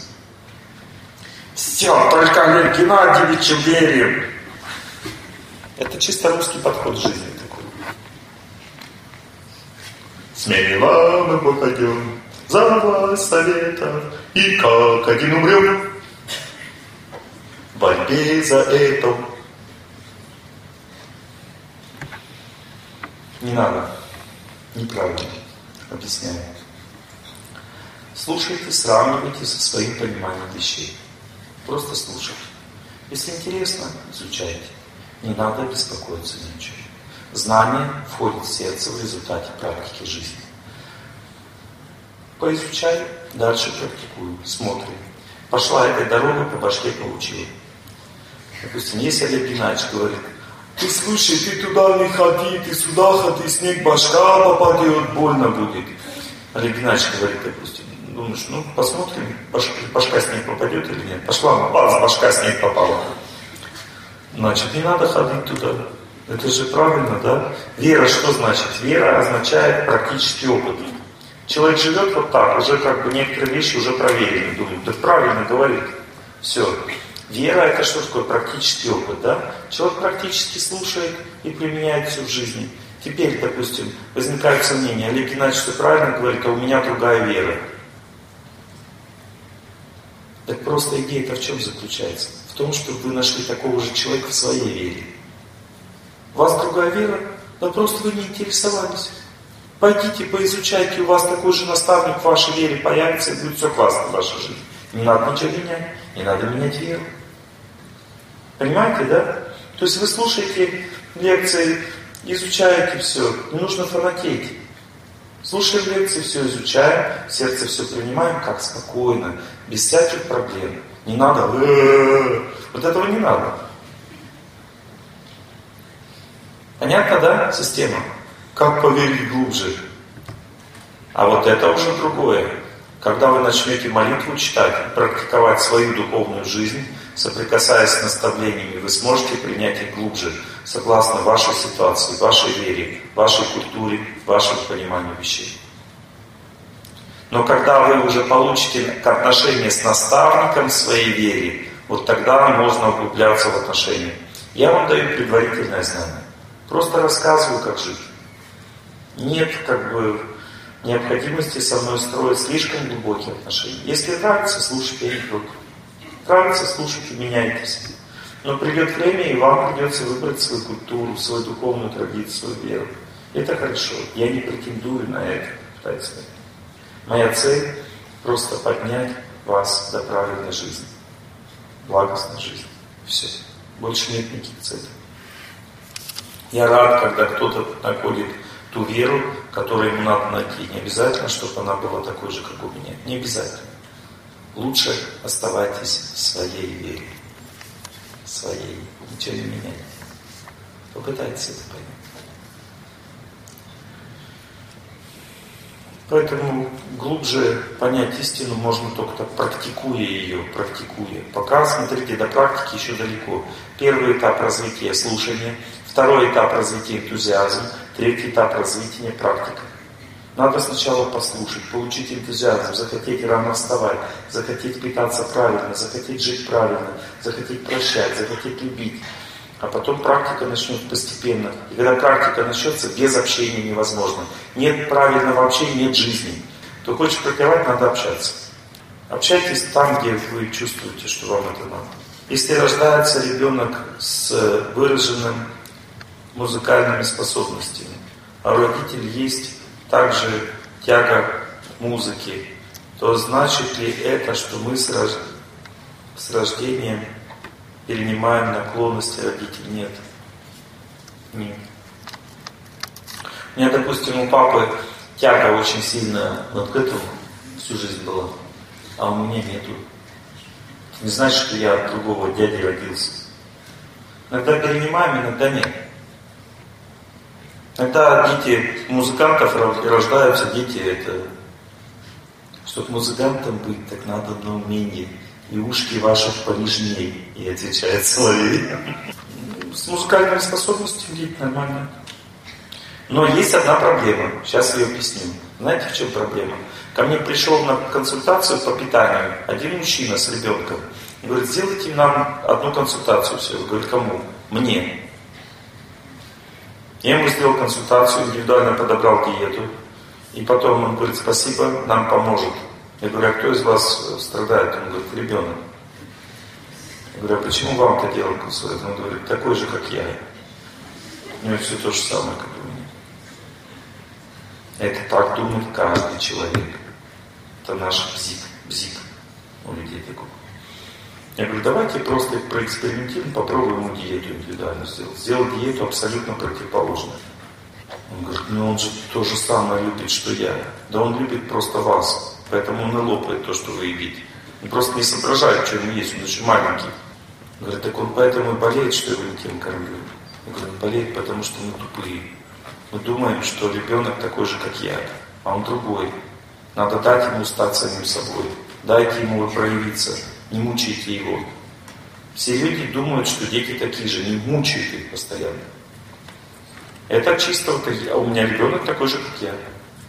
Все, только Олег Геннадьевичу верим. Это чисто русский подход к жизни такой. Смело мы пойдем за власть советов, и как один умрем в борьбе за это. Не надо. Неправильно. Объясняю. Слушайте, сравнивайте со своим пониманием вещей. Просто слушайте. Если интересно, изучайте. Не надо беспокоиться ни о чем. Знание входит в сердце в результате практики жизни. Поизучай, дальше практикую, смотрим. Пошла этой дорогой, по башке получила. Допустим, если Олег Геннадьевич говорит, ты слушай, ты туда не ходи, ты сюда ходи, снег башка попадет, больно будет. Олег Геннадьевич говорит, допустим, думаешь, ну посмотрим, башка, башка снег попадет или нет. Пошла, бац, башка снег попала. Значит, не надо ходить туда. Это же правильно, да? Вера что значит? Вера означает практический опыт. Человек живет вот так, уже как бы некоторые вещи уже проверены. Думает, да правильно говорит. Все. Вера это что такое? Практический опыт, да? Человек практически слушает и применяет все в жизни. Теперь, допустим, возникает сомнение. Олег Геннадьевич все правильно говорит, а у меня другая вера. Так просто идея-то в чем заключается? В том, что вы нашли такого же человека в своей вере. У вас другая вера, но просто вы не интересовались. Пойдите, поизучайте, у вас такой же наставник в вашей вере появится, и будет все классно в вашей жизни. Не надо ничего менять, не надо менять веру. Понимаете, да? То есть вы слушаете лекции, изучаете все, не нужно фанатеть. Слушаем лекции, все изучаем, в сердце все принимаем, как спокойно, без всяких проблем. Не надо, вот этого не надо. Понятно, да, система? Как поверить глубже? А вот это уже другое. Когда вы начнете молитву читать, практиковать свою духовную жизнь, соприкасаясь с наставлениями, вы сможете принять их глубже, согласно вашей ситуации, вашей вере, вашей культуре, вашему пониманию вещей. Но когда вы уже получите отношения с наставником в своей вере, вот тогда можно углубляться в отношения. Я вам даю предварительное знание. Просто рассказываю, как жить. Нет как бы необходимости со мной строить слишком глубокие отношения. Если нравится, слушайте, я не против. Нравится, слушайте, меняйтесь. Но придет время, и вам придется выбрать свою культуру, свою духовную традицию, свою веру. Это хорошо. Я не претендую на это. Моя цель просто поднять вас до правильной жизни. Благостной жизни. Все. Больше нет никаких целей. Я рад, когда кто-то находит ту веру, которую ему надо найти. Не обязательно, чтобы она была такой же, как у меня. Не обязательно. Лучше оставайтесь в своей вере. Своей. Ничего не меняйте. Попытайтесь это понять. Поэтому глубже понять истину можно только практикуя ее, практикуя. Пока, смотрите, до практики еще далеко. Первый этап развития — слушания, второй этап развития — энтузиазм, третий этап развития — практика. Надо сначала послушать, получить энтузиазм, захотеть рано вставать, захотеть питаться правильно, захотеть жить правильно, захотеть прощать, захотеть любить. А потом практика начнется постепенно. И когда практика начнется, без общения невозможно. Нет правильного общения, нет жизни. Кто хочет практиковать, надо общаться. Общайтесь там, где вы чувствуете, что вам это надо. Если рождается ребенок с выраженным музыкальными способностями, а у родителей есть также тяга к музыке, то значит ли это, что мы с, рож... с рождением перенимаем наклонности родителей? Нет. Нет. У меня, допустим, у папы тяга очень сильная вот к этому всю жизнь была, а у меня нету. Не значит, что я от другого дяди родился. Иногда перенимаем, иногда нет. Иногда дети музыкантов рождаются, дети это... Чтобы музыкантом быть, так надо на умение. И ушки ваши понежней, и отвечает Соловей. С музыкальными способностями дети нормально. Но есть одна проблема. Сейчас я ее объясню. Знаете, в чем проблема? Ко мне пришел на консультацию по питанию один мужчина с ребенком. И говорит, сделайте нам одну консультацию все. Я говорю, кому? Мне. Я ему сделал консультацию, индивидуально подобрал диету. И потом он говорит, спасибо, нам поможет. Я говорю, а кто из вас страдает? Он говорит, ребенок. Я говорю, а почему вам это делать консультацию? Он говорит, такой же, как я. У него все то же самое, как у меня. Это так думает каждый человек. Это наш бзик, бзик у людей такой. Я говорю, давайте просто проэкспериментируем, попробуем ему диету индивидуально сделать. Сделал диету абсолютно противоположную. Он говорит, ну он же то же самое любит, что я. Да он любит просто вас. Поэтому он и лопает то, что вы едите. Он просто не соображает, что ему есть, он еще маленький. Он говорит, так он поэтому и болеет, что я его не тем кормлю. Он говорит, болеет, потому что мы тупые. Мы думаем, что ребенок такой же, как я, а он другой. Надо дать ему стать самим собой. Дайте ему проявиться, не мучайте его. Все люди думают, что дети такие же, не мучают их постоянно. Это чисто вот, а у меня ребенок такой же, как я.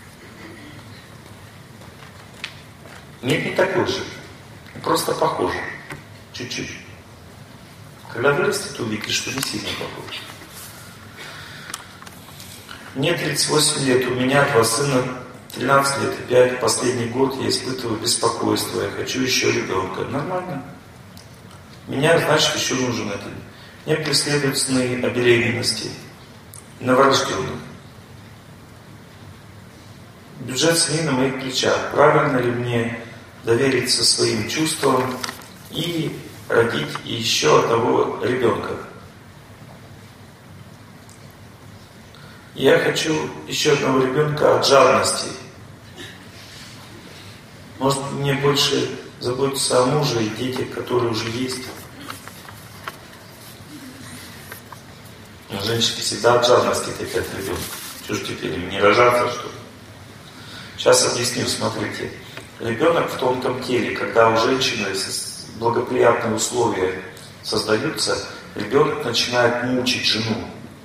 Нет, не такой же. Просто похож. Чуть-чуть. Когда вырастет, увидишь, что не сильно похож. Мне тридцать восемь лет, у меня два сына, тринадцать лет и пять. Последний год я испытываю беспокойство, я хочу еще ребенка. Нормально. Меня, значит, еще нужен это. Мне преследуют сны о беременности новорожденных. Бюджет семьи на моих плечах. Правильно ли мне довериться своим чувствам и родить еще одного ребенка? Я хочу еще одного ребенка от жадности. Может, мне больше заботиться о муже и детях, которые уже есть. Но женщины всегда от жадности хотят ребенка. Что же теперь, им не рожаться, что ли? Сейчас объясню, смотрите. Ребенок в тонком теле, когда у женщины благоприятные условия создаются, ребенок начинает мучить жену.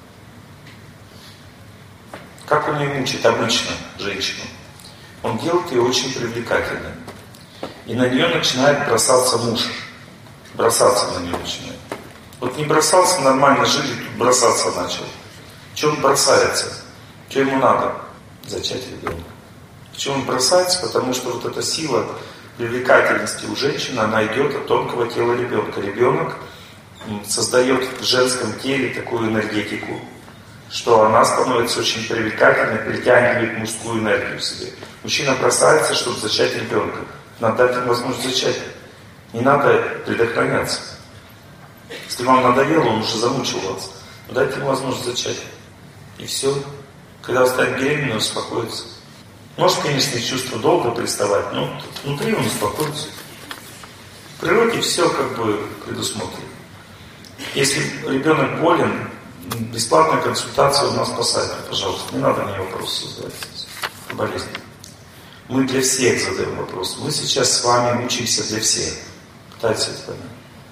Как он ее мучит обычно, женщину? Он делает ее очень привлекательной. И на нее начинает бросаться муж. Бросаться на нее начинает. Вот не бросался, нормально жили, тут бросаться начал. Чего он бросается? Что ему надо? Зачать ребенка. Почему он бросается? Потому что вот эта сила привлекательности у женщины, она идет от тонкого тела ребенка. Ребенок создает в женском теле такую энергетику, что она становится очень привлекательной, притягивает мужскую энергию в себе. Мужчина бросается, чтобы зачать ребенка. Надо дать ему возможность зачать. Не надо предохраняться. Если вам надоело, он уже замучил вас. Дайте ему возможность зачать. И все. Когда он станет беременным, он успокоится. Может, конечно, чувство долго приставать, но внутри он успокоится. В природе все как бы предусмотрено. Если ребенок болен, бесплатная консультация у нас спасает, пожалуйста. Не надо мне вопросы задавать. Это болезнь. Мы для всех задаем вопрос. Мы сейчас с вами учимся для всех. Пытайтесь это понять.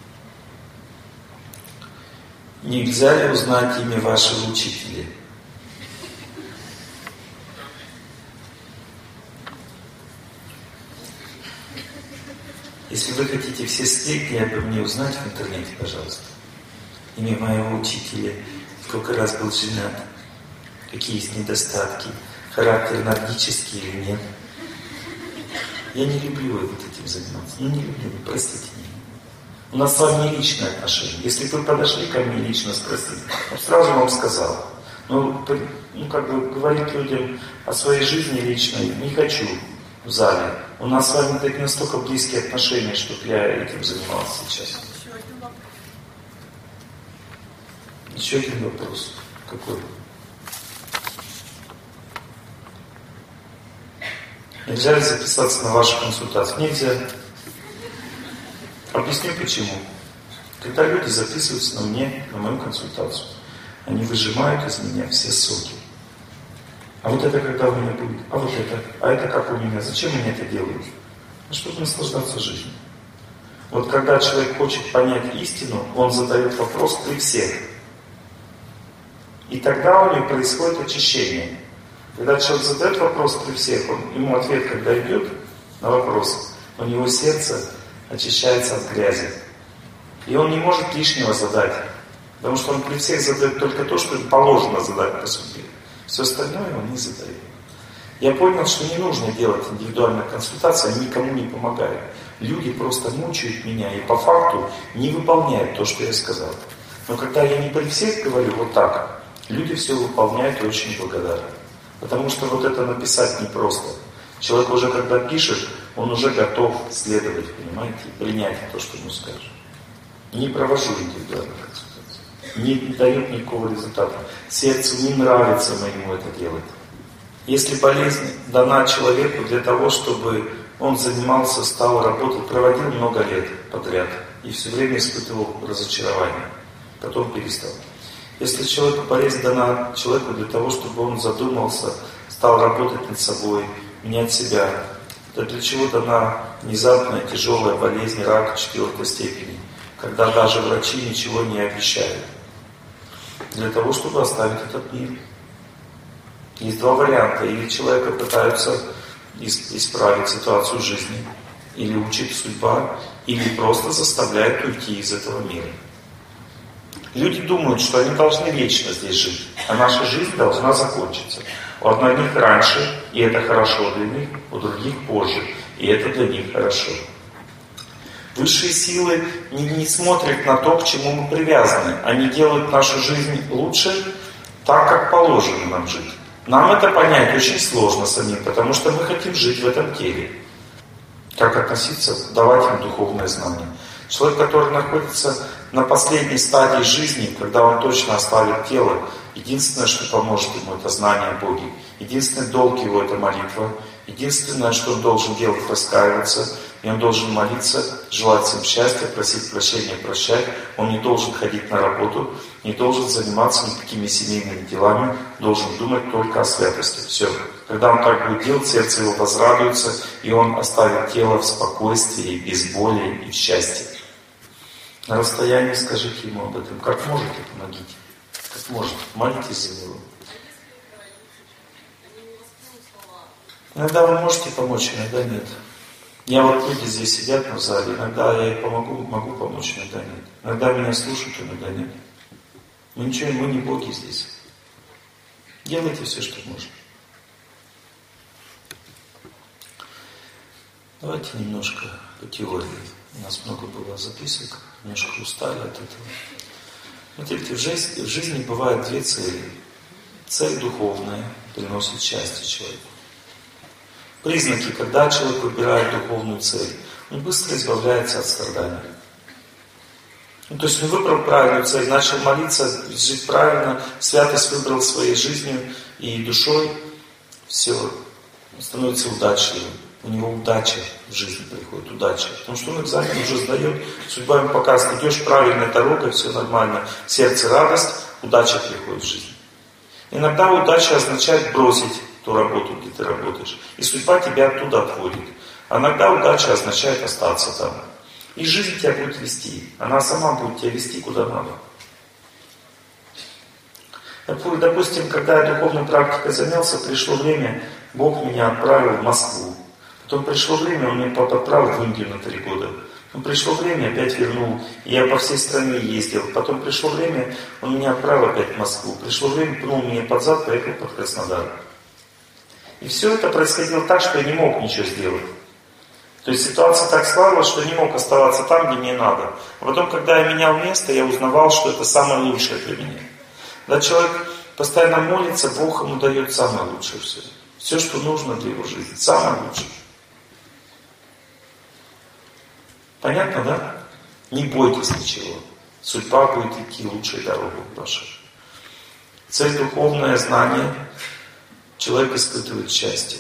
Нельзя ли узнать имя вашего учителя? Если вы хотите все сведения обо мне узнать в интернете, пожалуйста. Имя моего учителя, сколько раз был женат, какие есть недостатки, характер нордический или нет. Я не люблю вот этим заниматься. Ну не люблю, простите меня. У нас с вами не личные отношения. Если бы вы подошли ко мне лично спросили, я сразу вам сказал. Ну, ну, как бы говорить людям о своей жизни личной не хочу в зале. У нас с вами так настолько близкие отношения, чтобы я этим занимался сейчас. Еще один вопрос. Какой? Нельзя ли записаться на вашу консультацию? Нельзя. Объясню почему. Когда люди записываются на мне, на мою консультацию, они выжимают из меня все соки. А вот это когда у меня будет? А вот это? А это как у меня? Зачем они это делают? Ну, чтобы наслаждаться жизнью. Вот когда человек хочет понять истину, он задает вопрос при всех. И тогда у него происходит очищение. Когда человек задает вопрос при всех, он, ему ответ, когда идет на вопрос, у него сердце очищается от грязи. И он не может лишнего задать. Потому что он при всех задает только то, что положено задать по судьбе. Все остальное он не задает. Я понял, что не нужно делать индивидуальную консультацию, они никому не помогают. Люди просто мучают меня и по факту не выполняют то, что я сказал. Но когда я не при всех говорю вот так, люди все выполняют и очень благодарны. Потому что вот это написать непросто. Человек уже когда пишет, он уже готов следовать, понимаете, и принять то, что ему скажут. Не провожу индивидуальную консультацию. Не дает никакого результата. Сердцу не нравится моему это делать. Если болезнь дана человеку для того, чтобы он занимался, стал работать, проводил много лет подряд и все время испытывал разочарование, потом перестал. Если человеку болезнь дана человеку для того, чтобы он задумался, стал работать над собой, менять себя, то для чего дана внезапная тяжелая болезнь, рак четвертой степени, когда даже врачи ничего не обещают? Для того, чтобы оставить этот мир. Есть два варианта. Или человека пытаются исправить ситуацию жизни, или учит судьба, или просто заставляет уйти из этого мира. Люди думают, что они должны вечно здесь жить, а наша жизнь должна закончиться. У одних раньше, и это хорошо для них, у других позже, и это для них хорошо. Высшие силы не, не смотрят на то, к чему мы привязаны. Они делают нашу жизнь лучше, так, как положено нам жить. Нам это понять очень сложно самим, потому что мы хотим жить в этом теле. Как относиться, давать им духовное знание. Человек, который находится на последней стадии жизни, когда он точно оставит тело, единственное, что поможет ему, это знание о Боге. Единственный долг его — это молитва. Единственное, что он должен делать, раскаиваться. И он должен молиться, желать всем счастья, просить прощения, прощать. Он не должен ходить на работу, не должен заниматься никакими семейными делами, должен думать только о святости. Все. Когда он так будет делать, сердце его возрадуется, и он оставит тело в спокойствии, без боли и в счастье. На расстоянии скажите ему об этом. Как можете, помогите. Как можете. Молитесь за него. Иногда вы можете помочь, иногда нет. Я вот люди здесь сидят в зале, иногда я им помогу, могу помочь, иногда нет. Иногда меня слушают, иногда нет. Мы ничего, мы не боги здесь. Делайте все, что можно. Давайте немножко по теории. У нас много было записок, немножко устали от этого. Смотрите, в жизни, в жизни бывают две цели. Цель духовная приносит счастье человеку. Признаки, когда человек выбирает духовную цель, он быстро избавляется от страданий. Ну, то есть он выбрал правильную цель, начал молиться, жить правильно, святость выбрал своей жизнью и душой, все, он становится удачливым. У него удача в жизни приходит, удача. Потому что он экзамен уже сдает, судьба ему показывает, идешь правильной дорогой, все нормально, в сердце радость, удача приходит в жизнь. Иногда удача означает бросить ту работу, где ты работаешь. И судьба тебя оттуда отводит. А иногда удача означает остаться там. И жизнь тебя будет вести. Она сама будет тебя вести куда надо. Допустим, когда я духовной практикой занялся, пришло время, Бог меня отправил в Москву. Потом пришло время, Он меня отправил в Индию на три года. Потом пришло время, опять вернул. И я по всей стране ездил. Потом пришло время, Он меня отправил опять в Москву. Пришло время, пнул меня под зад, поехал под Краснодар. И все это происходило так, что я не мог ничего сделать. То есть ситуация так складывалась, что я не мог оставаться там, где мне надо. А потом, когда я менял место, я узнавал, что это самое лучшее для меня. Когда человек постоянно молится, Бог ему дает самое лучшее все. Все, что нужно для его жизни. Самое лучшее. Понятно, да? Не бойтесь ничего. Судьба будет идти лучшей дорогой вашей. Цель духовное знание. Человек испытывает счастье.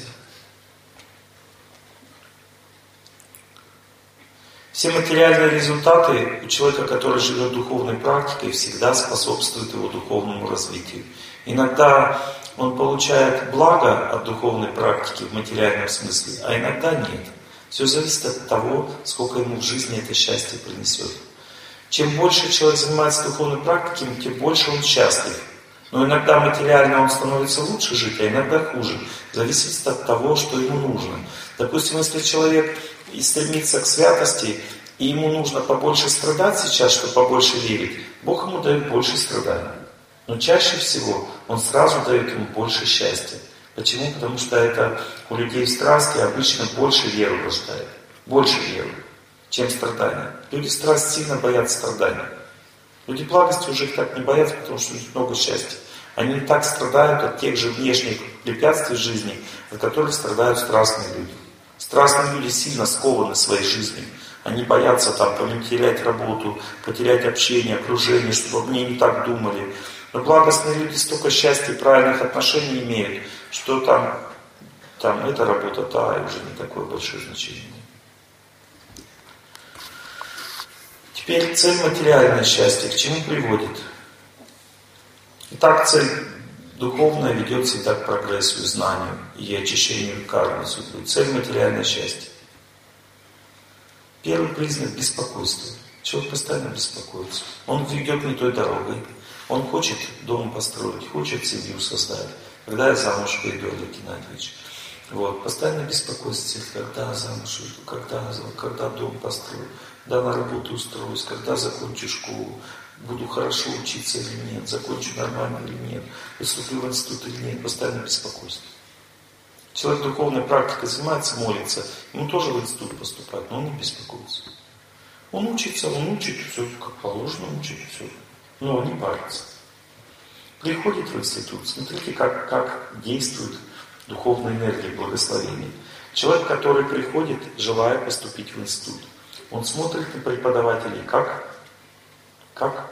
Все материальные результаты у человека, который живет духовной практикой, всегда способствуют его духовному развитию. Иногда он получает благо от духовной практики в материальном смысле, а иногда нет. Все зависит от того, сколько ему в жизни это счастье принесет. Чем больше человек занимается духовной практикой, тем больше он счастлив. Но иногда материально он становится лучше жить, а иногда хуже. Зависит от того, что ему нужно. Допустим, если человек и стремится к святости, и ему нужно побольше страдать сейчас, чтобы побольше верить, Бог ему дает больше страданий. Но чаще всего Он сразу дает ему больше счастья. Почему? Потому что это у людей в страсти обычно больше веры рождает. Больше веры, чем страдания. Люди в страсти сильно боятся страданий. Люди благости уже их так не боятся, потому что у них много счастья. Они не так страдают от тех же внешних препятствий в жизни, от которых страдают страстные люди. Страстные люди сильно скованы своей жизнью. Они боятся там потерять работу, потерять общение, окружение, чтобы об ней не так думали. Но благостные люди столько счастья и правильных отношений имеют, что там, там эта работа, та уже не такое большое значение. Теперь цель материальное счастье к чему приводит? Итак, цель духовная ведет всегда к прогрессу, знанию и очищению кармы судьбы. Цель материальное счастье. Первый признак беспокойства. Человек постоянно беспокоится. Он ведет не той дорогой. Он хочет дом построить, хочет семью создать. Когда я замуж выйду, Олег Геннадьевич? Вот. Постоянно беспокойство, когда замуж выйду, когда, когда дом построю, когда на работу устроюсь, когда закончу школу, буду хорошо учиться или нет, закончу нормально или нет, поступлю в институт или нет, постоянно беспокойство. Человек духовной практикой занимается, молится, ему тоже в институт поступать, но он не беспокоится. Он учится, он учит все, как положено, учит все, но он не парится. Приходит в институт, смотрите, как, как действует духовная энергия благословения. Человек, который приходит, желая поступить в институт, он смотрит на преподавателей, как, как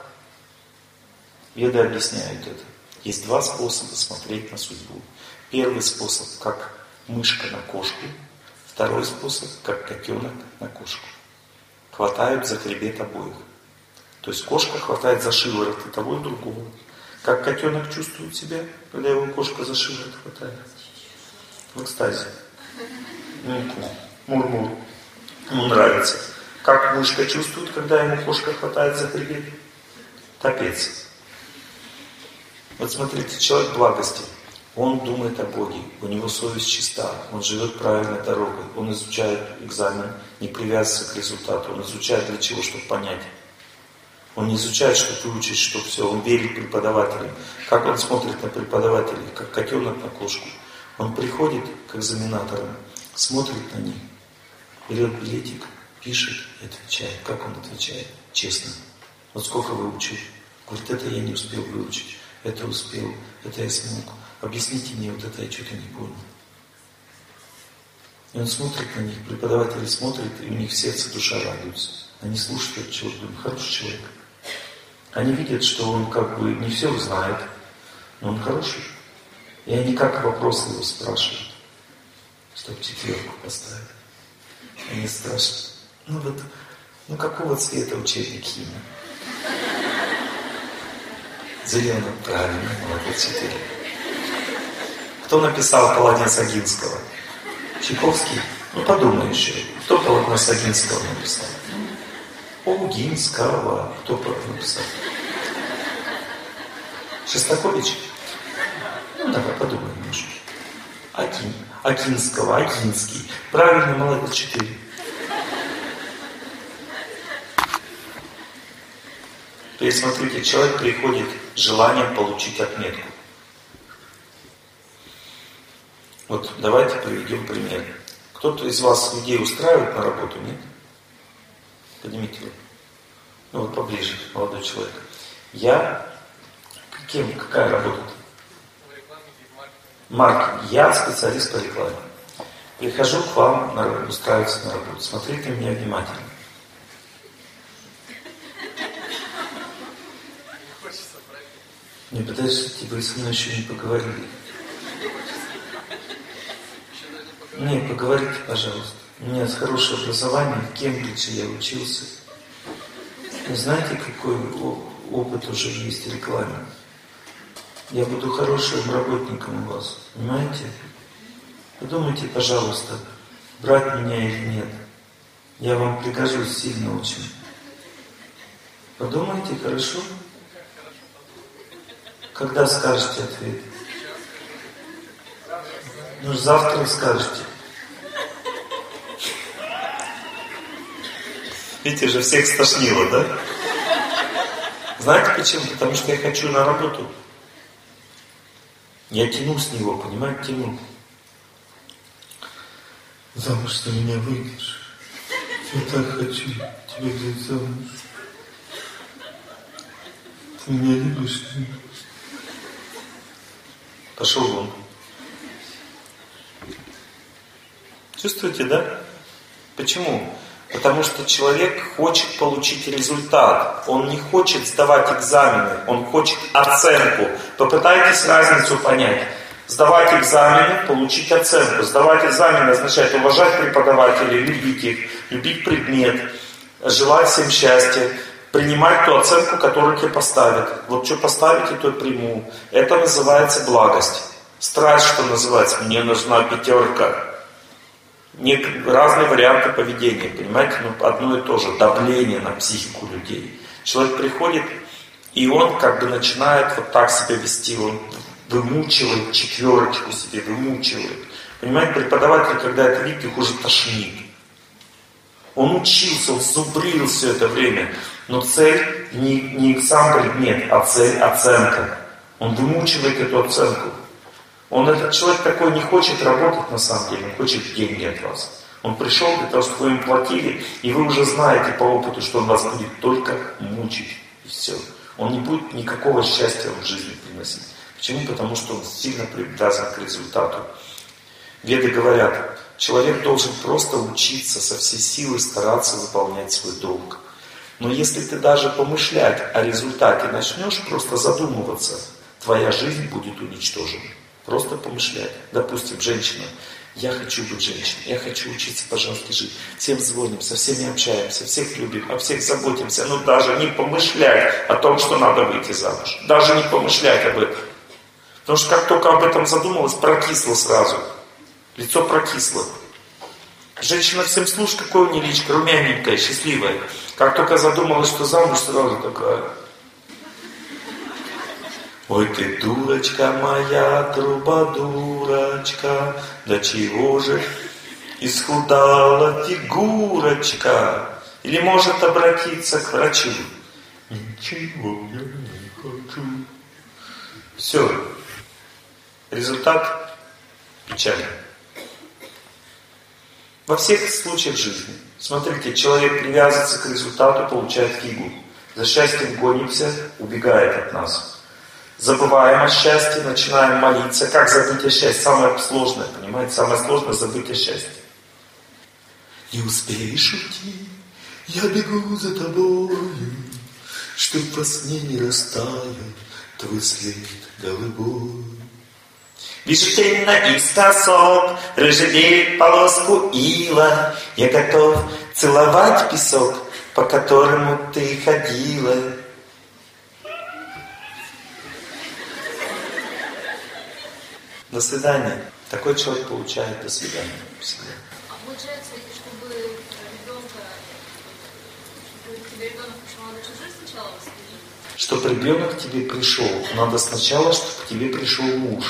веды объясняют это. Есть два способа смотреть на судьбу. Первый способ, как мышка на кошку. Второй способ, как котенок на кошку. Хватают за хребет обоих. То есть кошка хватает за шиворот и того и другого. Как котенок чувствует себя, когда его кошка за шиворот хватает? В экстазе. Мур-мур. Ему нравится. Как мышка чувствует, когда ему кошка хватает за хребет? Капец. Вот смотрите, человек благости. Он думает о Боге, у него совесть чиста, он живет правильной дорогой, он изучает экзамен, не привязывается к результату, он изучает для чего, чтобы понять. Он не изучает, чтобы выучить, чтобы все, он верит преподавателям. Как он смотрит на преподавателей, как котенок на кошку. Он приходит к экзаменаторам, смотрит на них, берет билетик, пишет и отвечает. Как он отвечает? Честно. Вот сколько выучил? Говорит, это я не успел выучить, это успел, это я смог. Объясните мне, вот это я что-то не понял. И он смотрит на них, преподаватели смотрят, и у них в сердце душа радуется. Они слушают этот человек, думают, хороший человек. Они видят, что он как бы не все знает, но он хороший. И они как вопросы его спрашивают, чтобы четверку поставить. Они спрашивают, ну вот, ну какого цвета учебник химии? Зеленый, правильно, молодец, четыре. Кто написал полотно Огинского? Чайковский? Ну подумай еще. Кто полотно Огинского написал? Огинского. Кто написал? Шостакович? Ну давай подумай немножко. Агин. Агинского, Агинский. Правильно, молодец, четыре. То есть, смотрите, человек приходит с желанием получить отметку. Вот давайте приведем пример. Кто-то из вас людей устраивает на работу, нет? Поднимите руку. Ну вот поближе, молодой человек. Я... Кем? Какая работа? Маркетинг. Я специалист по рекламе. Прихожу к вам на, устраиваться на работу. Смотрите на меня внимательно. Не, подождите, вы со мной еще не поговорили. Не, поговорите, пожалуйста. У меня хорошее образование, в Кембридже я учился. Вы знаете, какой опыт уже есть в рекламе? Я буду хорошим работником у вас, понимаете? Подумайте, пожалуйста, брать меня или нет. Я вам пригожусь сильно очень. Подумайте, хорошо? Когда скажете ответ? Ну, завтра скажете. Видите, же всех стошнило, да? Знаете почему? Потому что я хочу на работу. Я тяну с него, понимаете, тяну. Замуж за меня выйдешь. Я так хочу тебя взять замуж. Ты меня любишь? Пошел вон. Чувствуете, да? Почему? Потому что человек хочет получить результат. Он не хочет сдавать экзамены, он хочет оценку. Попытайтесь разницу понять. Сдавать экзамены, получить оценку. Сдавать экзамены означает уважать преподавателей, любить их, любить предмет, желать всем счастья, принимать ту оценку, которую тебе поставят. Вот что поставите, то и приму. Это называется благость. Страсть, что называется, мне нужна пятерка. Не, разные варианты поведения, понимаете, но одно и то же, давление на психику людей. Человек приходит, и он как бы начинает вот так себя вести, он вымучивает четверочку себе, вымучивает. Понимаете, преподаватель, когда это видит, их уже тошнит. Он учился, он зубрил все это время, но цель не, не сам предмет, а цель оценка. Он вымучивает эту оценку. Он, этот человек такой, не хочет работать на самом деле, он хочет деньги от вас. Он пришел для того, чтобы вы ему платили, и вы уже знаете по опыту, что он вас будет только мучить. И все. Он не будет никакого счастья в жизни приносить. Почему? Потому что он сильно привязан к результату. Веды говорят, человек должен просто учиться со всей силы стараться выполнять свой долг. Но если ты даже помышлять о результате начнешь, просто задумываться, твоя жизнь будет уничтожена. Просто помышлять. Допустим, женщина. Я хочу быть женщиной. Я хочу учиться по-женски жить. Всем звоним, со всеми общаемся, всех любим, о всех заботимся. Но даже не помышлять о том, что надо выйти замуж. Даже не помышлять об этом. Потому что как только об этом задумалась, прокисло сразу. Лицо прокисло. Женщина всем слушает, какое у нее личико, румяненькая, счастливая. Как только задумалась, что замуж, сразу такая. Ой ты, дурочка моя, труба дурочка, до чего же исхудала фигурочка? Или может обратиться к врачу? Ничего я не хочу. Все. Результат печальный. Во всех случаях жизни. Смотрите, человек привязывается к результату, получает фигу. За счастьем гонимся, убегает от нас. Забываем о счастье, начинаем молиться. Как забыть о счастье? Самое сложное, понимаете? Самое сложное забыть о счастье. Не успеешь уйти, я бегу за тобой, чтоб во сне не растаял твой след голубой. Вижу тень наискосок, рыжевеет полоску ила. Я готов целовать песок, по которому ты ходила. До свидания. Такой человек получает до свидания. Всегда. А получается, чтобы ребенка, чтобы к тебе ребенок пришел, надо чужих сначала воспитывать? Чтобы ребенок к тебе пришел, надо сначала, чтобы к тебе пришел муж.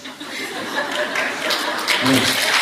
Муж.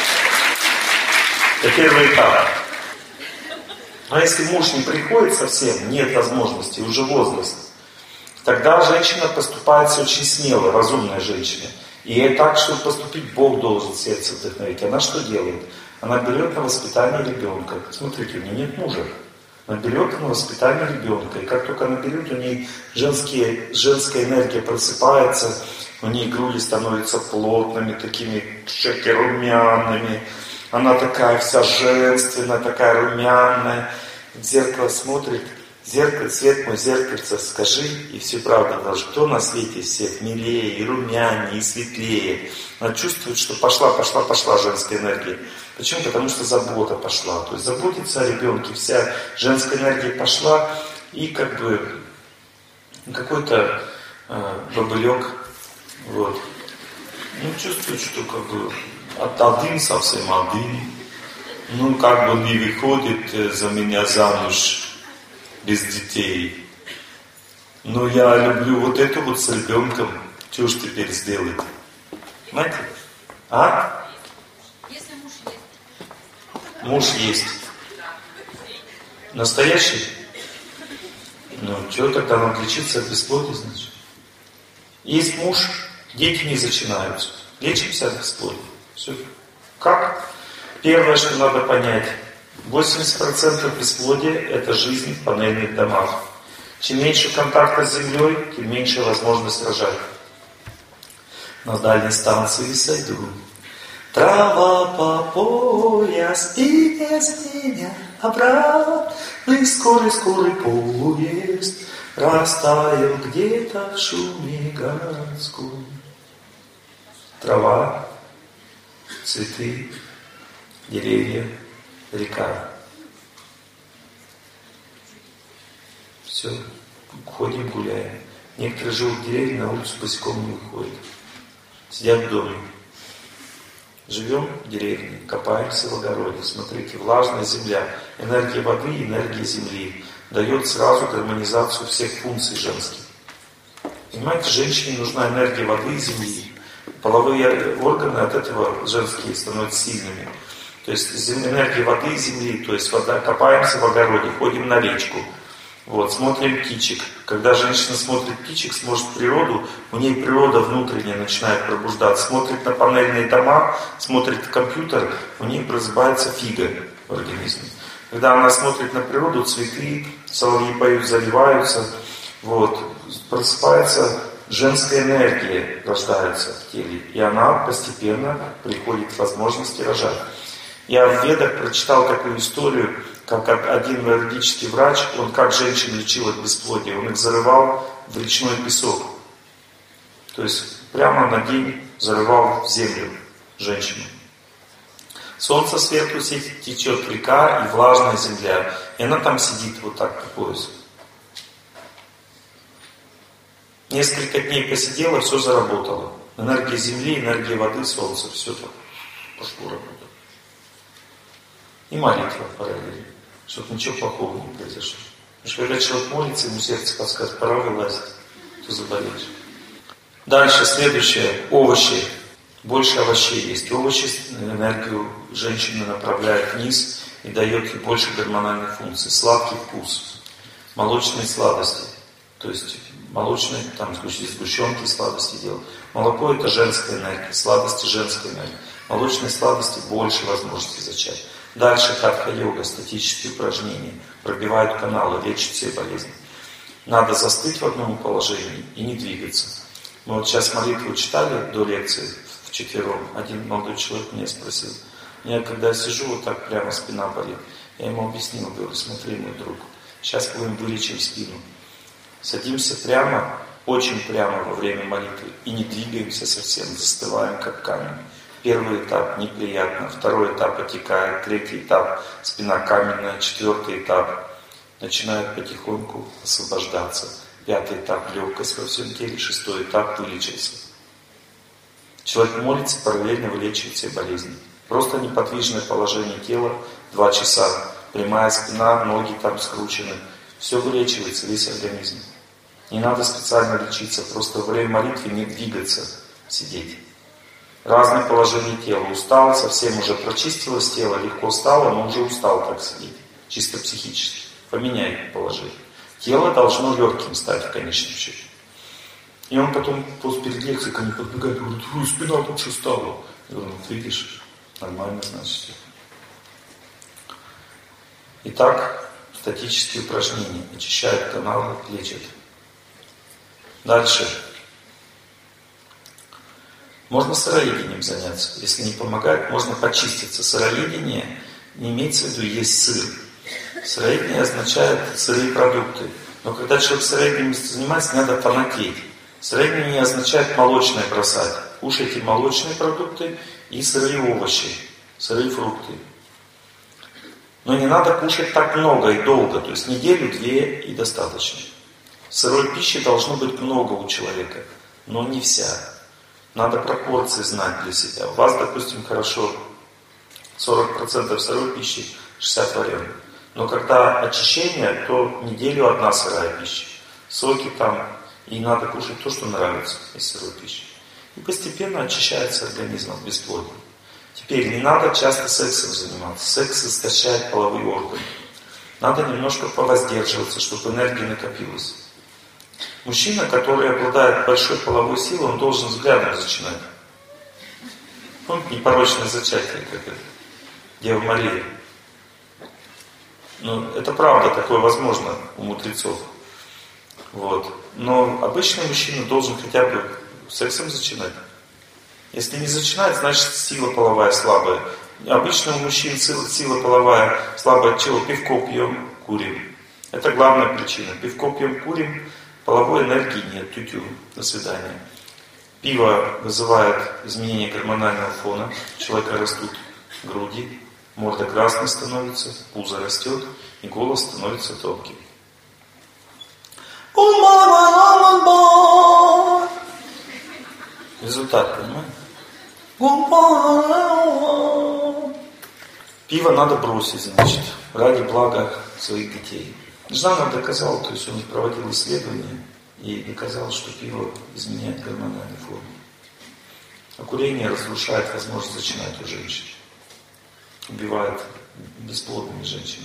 Это первый этап. А если муж не приходит совсем, нет возможности, уже возраст, тогда женщина поступает очень смело, разумная женщина. И так, чтобы поступить, Бог должен сердце вдохновить. Она что делает? Она берет на воспитание ребенка. Смотрите, у нее нет мужа. Она берет на воспитание ребенка. И как только она берет, у нее женские, женская энергия просыпается, у нее груди становятся плотными, такими щеки румяными. Она такая вся женственная, такая румяная. В зеркало смотрит. Зеркало, свет мой, зеркальце, скажи, и все правда даже. Кто на свете из всех милее, и румянее, и светлее? Она чувствует, что пошла, пошла, пошла женская энергия. Почему? Потому что забота пошла. То есть заботиться о ребенке, вся женская энергия пошла, и как бы какой-то э, бобылек, вот, ну чувствует, что как бы от один совсем один, ну как бы не выходит за меня замуж без детей. Но я люблю вот это вот с ребенком. Что ж теперь сделать? Понимаете? А? Если муж есть. Муж есть. Настоящий? Ну, что тогда надо лечиться от бесплодия, значит? Есть муж, дети не зачинаются. Лечимся от бесплодия. Все. Как? Первое, что надо понять. восемьдесят процентов бесплодия – это жизнь в панельных домах. Чем меньше контакта с землей, тем меньше возможность рожать. На дальней станции сойду. Трава по пояс, и без меня обратный скорый-скорый поезд растаял где-то в шуме городском. Трава, цветы, деревья, река. Все, ходим, гуляем. Некоторые живут в деревне, на улицу босиком не выходят. Сидят в доме. Живем в деревне, копаемся в огороде. Смотрите, влажная земля, энергия воды и энергия земли дает сразу гармонизацию всех функций женских. Понимаете, женщине нужна энергия воды и земли. Половые органы от этого женские становятся сильными. То есть энергия воды и земли, то есть вода, копаемся в огороде, ходим на речку, вот, смотрим птичек. Когда женщина смотрит птичек, смотрит природу, у нее природа внутренняя начинает пробуждаться. Смотрит на панельные дома, смотрит компьютер, у нее просыпается фига в организме. Когда она смотрит на природу, цветы, соловьи поют, заливаются, вот, просыпается женская энергия, рождается в теле, и она постепенно приходит к возможности рожать. Я в Ведах прочитал такую историю, как один юридический врач, он как женщин лечил от бесплодия, он их зарывал в речной песок. То есть прямо на день зарывал в землю женщину. Солнце сверху течет река и влажная земля, и она там сидит вот так по поясу. Несколько дней посидела, все заработало. Энергия земли, энергия воды, солнца, все так пошло работать. И молитва параллельно, чтобы ничего плохого не произошло. Потому что когда человек молится, ему сердце подсказывает, пора вылазить, ты заболеешь. Дальше, следующее, овощи. Больше овощей есть. Овощи энергию женщины направляют вниз и дает ей больше гормональных функций. Сладкий вкус, молочные сладости. То есть молочные, там сгущенки, сладости делают. Молоко – это женская энергия, сладости – женская энергия. Молочные сладости – больше возможностей зачать. Дальше хатха-йога, статические упражнения, пробивают каналы, лечат все болезни. Надо застыть в одном положении и не двигаться. Мы вот сейчас молитву читали до лекции вчетвером. Один молодой человек меня спросил. Я когда сижу, вот так прямо спина болит. Я ему объяснил, говорю, смотри, мой друг, сейчас мы вылечим спину. Садимся прямо, очень прямо во время молитвы и не двигаемся совсем, застываем как камень. Первый этап неприятно, второй этап отекает, третий этап спина каменная, четвертый этап начинает потихоньку освобождаться, пятый этап легкость во всем теле, шестой этап вылечился. Человек молится, параллельно вылечивает все болезни. Просто неподвижное положение тела, два часа, прямая спина, ноги там скручены. Все вылечивается, весь организм. Не надо специально лечиться, просто во время молитвы не двигаться, сидеть. Разные положения тела. Устал, совсем уже прочистилось тело, легко стало, но уже устал так сидеть. Чисто психически. Поменяй положение. Тело должно легким стать в конечном счете. И он потом перед лекцией ко мне подбегает и говорит: ой, спина лучше стала. Я говорю: ну, видишь, нормально, значит. Итак, статические упражнения. Очищают каналы, лечат. Дальше. Можно сыроедением заняться. Если не помогает, можно почиститься. Сыроедение не имеется в виду есть сыр. Сыроедение означает сырые продукты. Но когда человек сыроедением занимается, надо фанатеть. Сыроедение не означает молочное бросать. Кушайте молочные продукты и сырые овощи, сырые фрукты. Но не надо кушать так много и долго. То есть неделю-две и достаточно. Сырой пищи должно быть много у человека, но не вся. Надо пропорции знать для себя. У вас, допустим, хорошо сорок процентов сырой пищи, шестьдесят процентов вареной. Но когда очищение, то неделю одна сырая пища. Соки там, и надо кушать то, что нравится из сырой пищи. И постепенно очищается организм от бесплодия. Теперь не надо часто сексом заниматься. Секс истощает половые органы. Надо немножко повоздерживаться, чтобы энергия накопилась. Мужчина, который обладает большой половой силой, он должен взглядом зачинать. Помните непорочное зачатие, как это? Дева Мария. Ну, это правда, такое возможно у мудрецов. Вот. Но обычный мужчина должен хотя бы сексом зачинать. Если не зачинает, значит сила половая слабая. Обычно у мужчин сила, сила половая слабая от чего? Пивко пьем, курим. Это главная причина. Пивко пьем, курим, половой энергии нет, тю-тю, до свидания. Пиво вызывает изменение гормонального фона, у человека растут груди, морда красной становится, пузо растет, и голос становится тонким. Результат, понимаете? Пиво надо бросить, значит, ради блага своих детей. Жена нам доказала, то есть он проводил исследования и доказал, что пиво изменяет гормональный фон. А курение разрушает возможность зачинать у женщин. Убивает бесплодными женщин.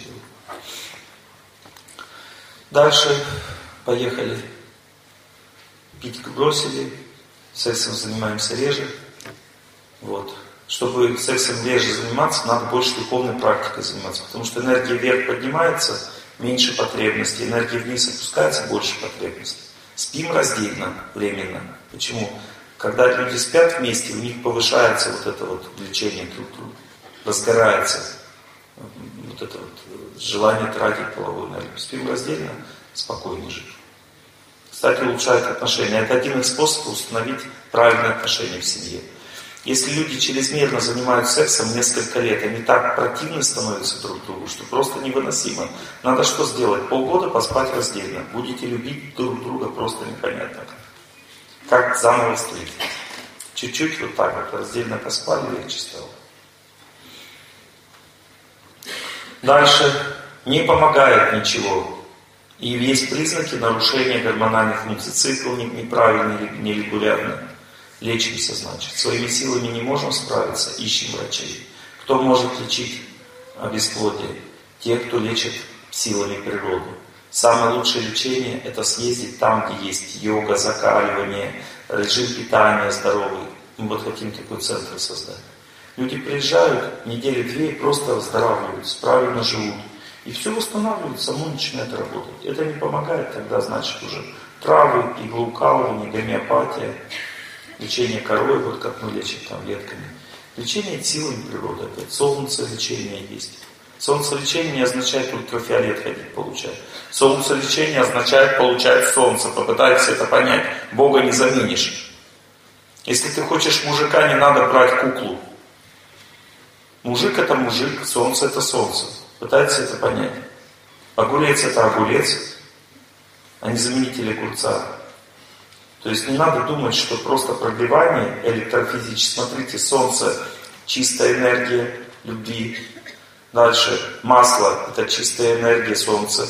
Дальше поехали. Пить бросили, сексом занимаемся реже. Вот. Чтобы сексом реже заниматься, надо больше духовной практикой заниматься. Потому что энергия вверх поднимается, меньше потребностей. Энергия вниз опускается, больше потребностей. Спим раздельно, временно. Почему? Когда люди спят вместе, у них повышается вот это вот влечение друг к другу. Разгорается вот это вот желание тратить половую энергию. Спим раздельно, спокойно жить. Кстати, улучшает отношения. Это один из способов установить правильные отношения в семье. Если люди чрезмерно занимаются сексом несколько лет, они так противны становятся друг другу, что просто невыносимо. Надо что сделать? Полгода поспать раздельно. Будете любить друг друга просто непонятно. Как заново встретить. Чуть-чуть вот так вот раздельно поспали, легче стало. Дальше. Не помогает ничего. И есть признаки нарушения гормональных функций. Цикл неправильный, нерегулярный. Лечимся, значит. Своими силами не можем справиться, ищем врачей. Кто может лечить бесплодие? Те, кто лечит силами природы. Самое лучшее лечение – это съездить там, где есть йога, закаливание, режим питания здоровый. Мы вот хотим такой центр создать. Люди приезжают, недели-две и просто выздоравливаются, правильно живут. И все восстанавливается, само начинает работать. Это не помогает, тогда значит уже травы, иглоукалывание, гомеопатия, лечение корой, вот как мы лечим там ветками. Лечение силами природы опять. Солнце лечение есть. Солнцелечение не означает ультрафиолет ходить получать. Солнцелечение означает получать солнце. Попытайтесь это понять. Бога не заменишь. Если ты хочешь мужика, не надо брать куклу. Мужик это мужик, солнце это солнце. Пытайтесь это понять. Огурец это огурец, а не заменитель огурца. То есть не надо думать, что просто прогревание электрофизическое. Смотрите, солнце – чистая энергия любви. Дальше масло – это чистая энергия солнца.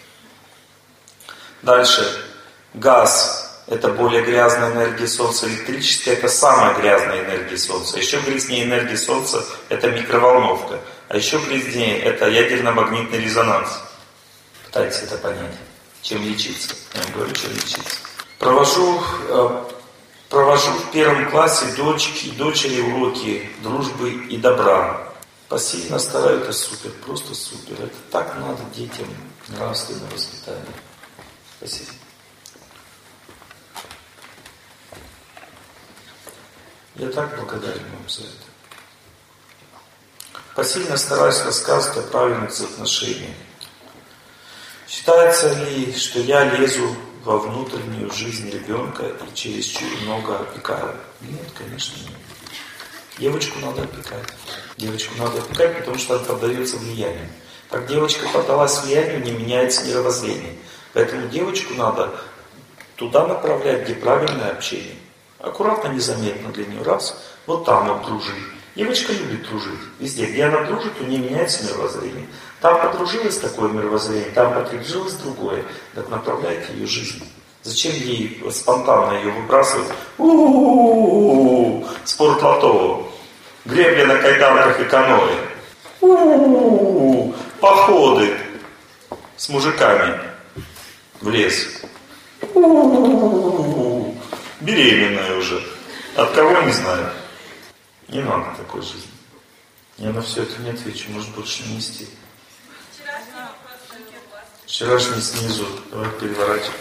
Дальше газ – это более грязная энергия солнца. Электрическая – это самая грязная энергия солнца. Еще грязнее энергия солнца – это микроволновка. А еще грязнее – это ядерно-магнитный резонанс. Пытайтесь это понять. Чем лечиться? Я вам говорю, чем лечиться. Провожу, э, провожу в первом классе дочки, дочери уроки дружбы и добра. Пассивно стараюсь, это супер, просто супер. Это так надо детям, нравственное воспитание. Спасибо. Я так благодарен вам за это. Пассивно стараюсь рассказывать о правильных отношениях. Считается ли, что я лезу во внутреннюю жизнь ребенка и чересчур много опекаю? Нет, конечно, нет. Девочку надо опекать. Девочку надо опекать, потому что она поддается влиянию. Как девочка поддалась влиянию, не меняется мировоззрение. Поэтому девочку надо туда направлять, где правильное общение. Аккуратно, незаметно для нее. Раз, вот там вот дружи. Девочка любит дружить. Везде, где она дружит, у нее меняется мировоззрение. Там подружилось такое мировоззрение, там подружилось другое. Так направляйте ее жизнь. Зачем ей спонтанно ее выбрасывать? У-у-у-у-у-у, спортлото, гребля на кайданках и каноэ. У-у-у-у-у, походы с мужиками в лес. У-у-у-у-у, беременная уже. От кого, не знаю. Не надо такой жизни. Я на все это не отвечу, может больше не нести. Вчерашний снизу. Давай переворачиваем.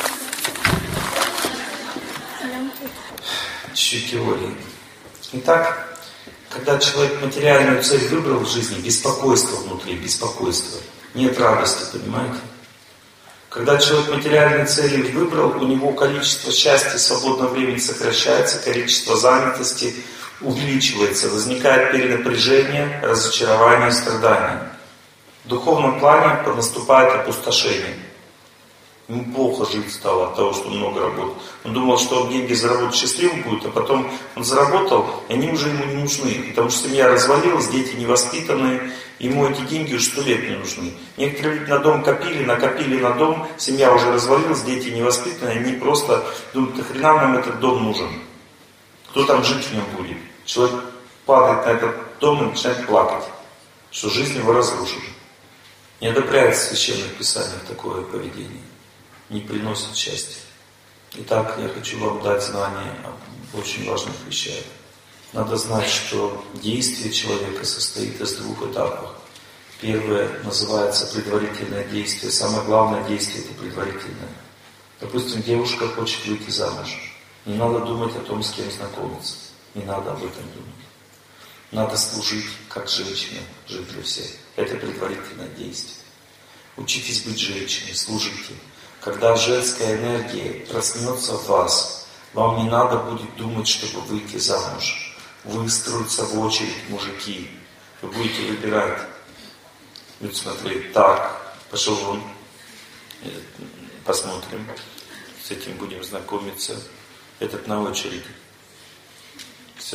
Чуть теории. Итак, когда человек материальную цель выбрал в жизни, беспокойство внутри, беспокойство. Нет радости, понимаете? Когда человек материальные цели выбрал, у него количество счастья, свободного времени сокращается, количество занятости увеличивается, возникает перенапряжение, разочарование, страдания. В духовном плане наступает опустошение. Ему плохо жить стало от того, что он много работал. Он думал, что он деньги заработать счастливым будет, а потом он заработал, и они уже ему не нужны. Потому что семья развалилась, дети невоспитанные, ему эти деньги уже сто лет не нужны. Некоторые люди на дом копили, накопили на дом, семья уже развалилась, дети невоспитанные, они просто думают, нахрена нам этот дом нужен? Кто там жить в нем будет? Человек падает на этот дом и начинает плакать, что жизнь его разрушена. Не одобряется в священных писаниях такое поведение. Не приносит счастья. Итак, я хочу вам дать знание об очень важных вещах. Надо знать, что действие человека состоит из двух этапов. Первое называется предварительное действие. Самое главное действие – это предварительное. Допустим, девушка хочет выйти замуж. Не надо думать о том, с кем знакомиться. Не надо об этом думать. Надо служить как женщина, жить для всех. Это предварительное действие. Учитесь быть женщиной, служите. Когда женская энергия проснется в вас, вам не надо будет думать, чтобы выйти замуж. Выстроятся в очередь мужики. Вы будете выбирать. Будете смотреть, так, пошел вон, посмотрим, с этим будем знакомиться. Этот на очередь. Все.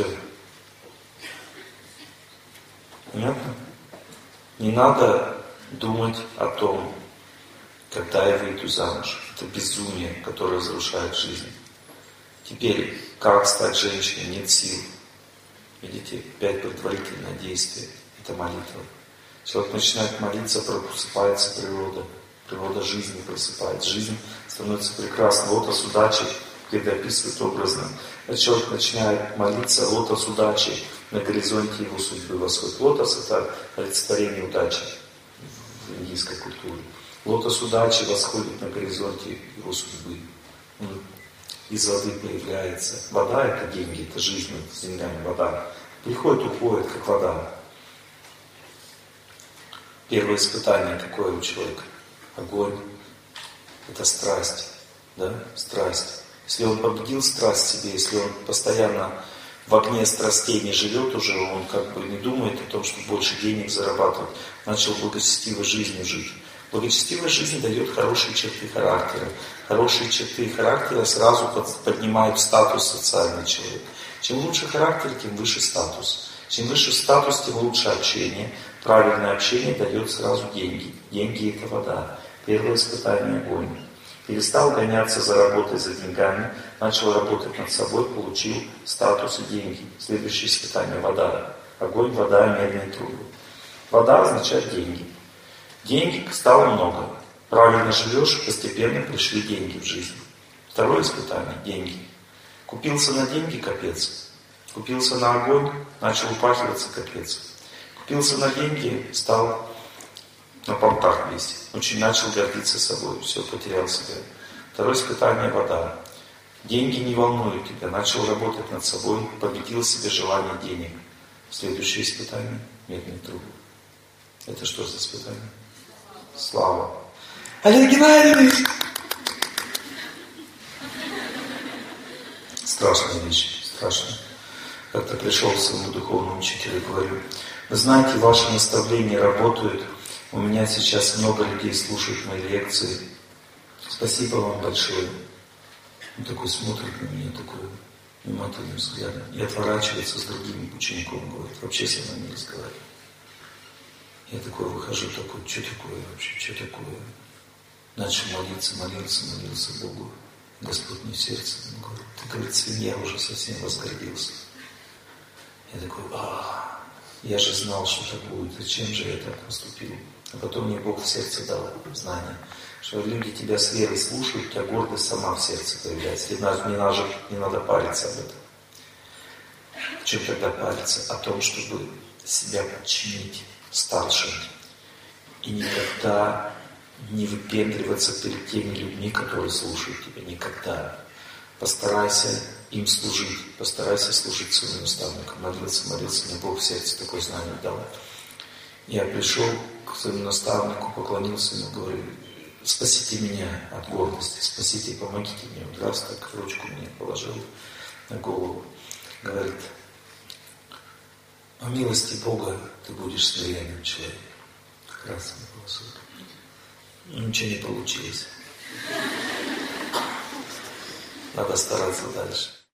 Понятно? Не надо думать о том, когда я выйду замуж. Это безумие, которое разрушает жизнь. Теперь, как стать женщиной? Нет сил. Видите, опять предварительное действие. Это молитва. Человек начинает молиться, просыпается природа. Природа жизни просыпается. Жизнь становится прекрасной. Лотос удачи, где описывают образно. А человек начинает молиться, лотос удачи, на горизонте его судьбы восходит. Лотос — это олицетворение удачи в индийской культуре. Лотос удачи восходит на горизонте его судьбы. Он из воды появляется. Вода — это деньги, это жизнь, это земля, вода. Приходит, уходит, как вода. Первое испытание какое у человека? Огонь. Это страсть. Да? Страсть. Если он победил страсть в себе, если он постоянно в огне страстей не живет уже, он как бы не думает о том, что больше денег зарабатывать, начал благочестивой жизнью жить. Благочестивая жизнь дает хорошие черты характера. Хорошие черты характера сразу поднимают статус социальный человек. Чем лучше характер, тем выше статус. Чем выше статус, тем лучше общение. Правильное общение дает сразу деньги. Деньги – это вода. Первое испытание – огонь. Перестал гоняться за работой, за деньгами, начал работать над собой, получил статус и деньги. Следующее испытание – вода. Огонь, вода, медные трубы. Вода означает деньги. Денег стало много. Правильно живешь, постепенно пришли деньги в жизнь. Второе испытание – деньги. Купился на деньги – капец. Купился на огонь – начал упахиваться – капец. Купился на деньги – стал на понтах весь. Очень начал гордиться собой, все, потерял себя. Второе испытание – вода. Деньги не волнуют тебя. Начал работать над собой, победил в себе желание денег. Следующее испытание – медные трубы. Это что за испытание? Слава. Олег Геннадьевич! Страшная вещь, страшная. Как-то пришел к своему духовному учителю и говорю: вы знаете, ваши наставления работают. У меня сейчас много людей слушают мои лекции. Спасибо вам большое. Он такой смотрит на меня, такой внимательным взглядом. И отворачивается с другим учеником, говорит: вообще со мной не разговаривай. Я такой выхожу, такой: что такое вообще, что такое? Начал молиться, молился, молился Богу. Господь мне в сердце, он говорит: ты, говорит, свинья, уже совсем возгордился. Я такой: а, я же знал, что так будет, зачем же я так поступил? А потом мне Бог в сердце дал знание, что люди тебя с верой слушают, у тебя гордость сама в сердце появляется. Не надо, не надо, не надо париться об этом. В чем тогда париться? О том, чтобы себя подчинить старшим. И никогда не выпендриваться перед теми людьми, которые слушают тебя. Никогда. Постарайся им служить. Постарайся служить своим наставникам. Молился, молился, мне Бог в сердце такое знание дал. Я пришел к своему наставнику, поклонился ему, говорю: спасите меня от гордости, спасите и помогите мне. Вот раз так ручку мне положил на голову. Говорит: по милости Бога ты будешь смиренным человеком. Красный полосой. Ничего не получилось. Надо стараться дальше.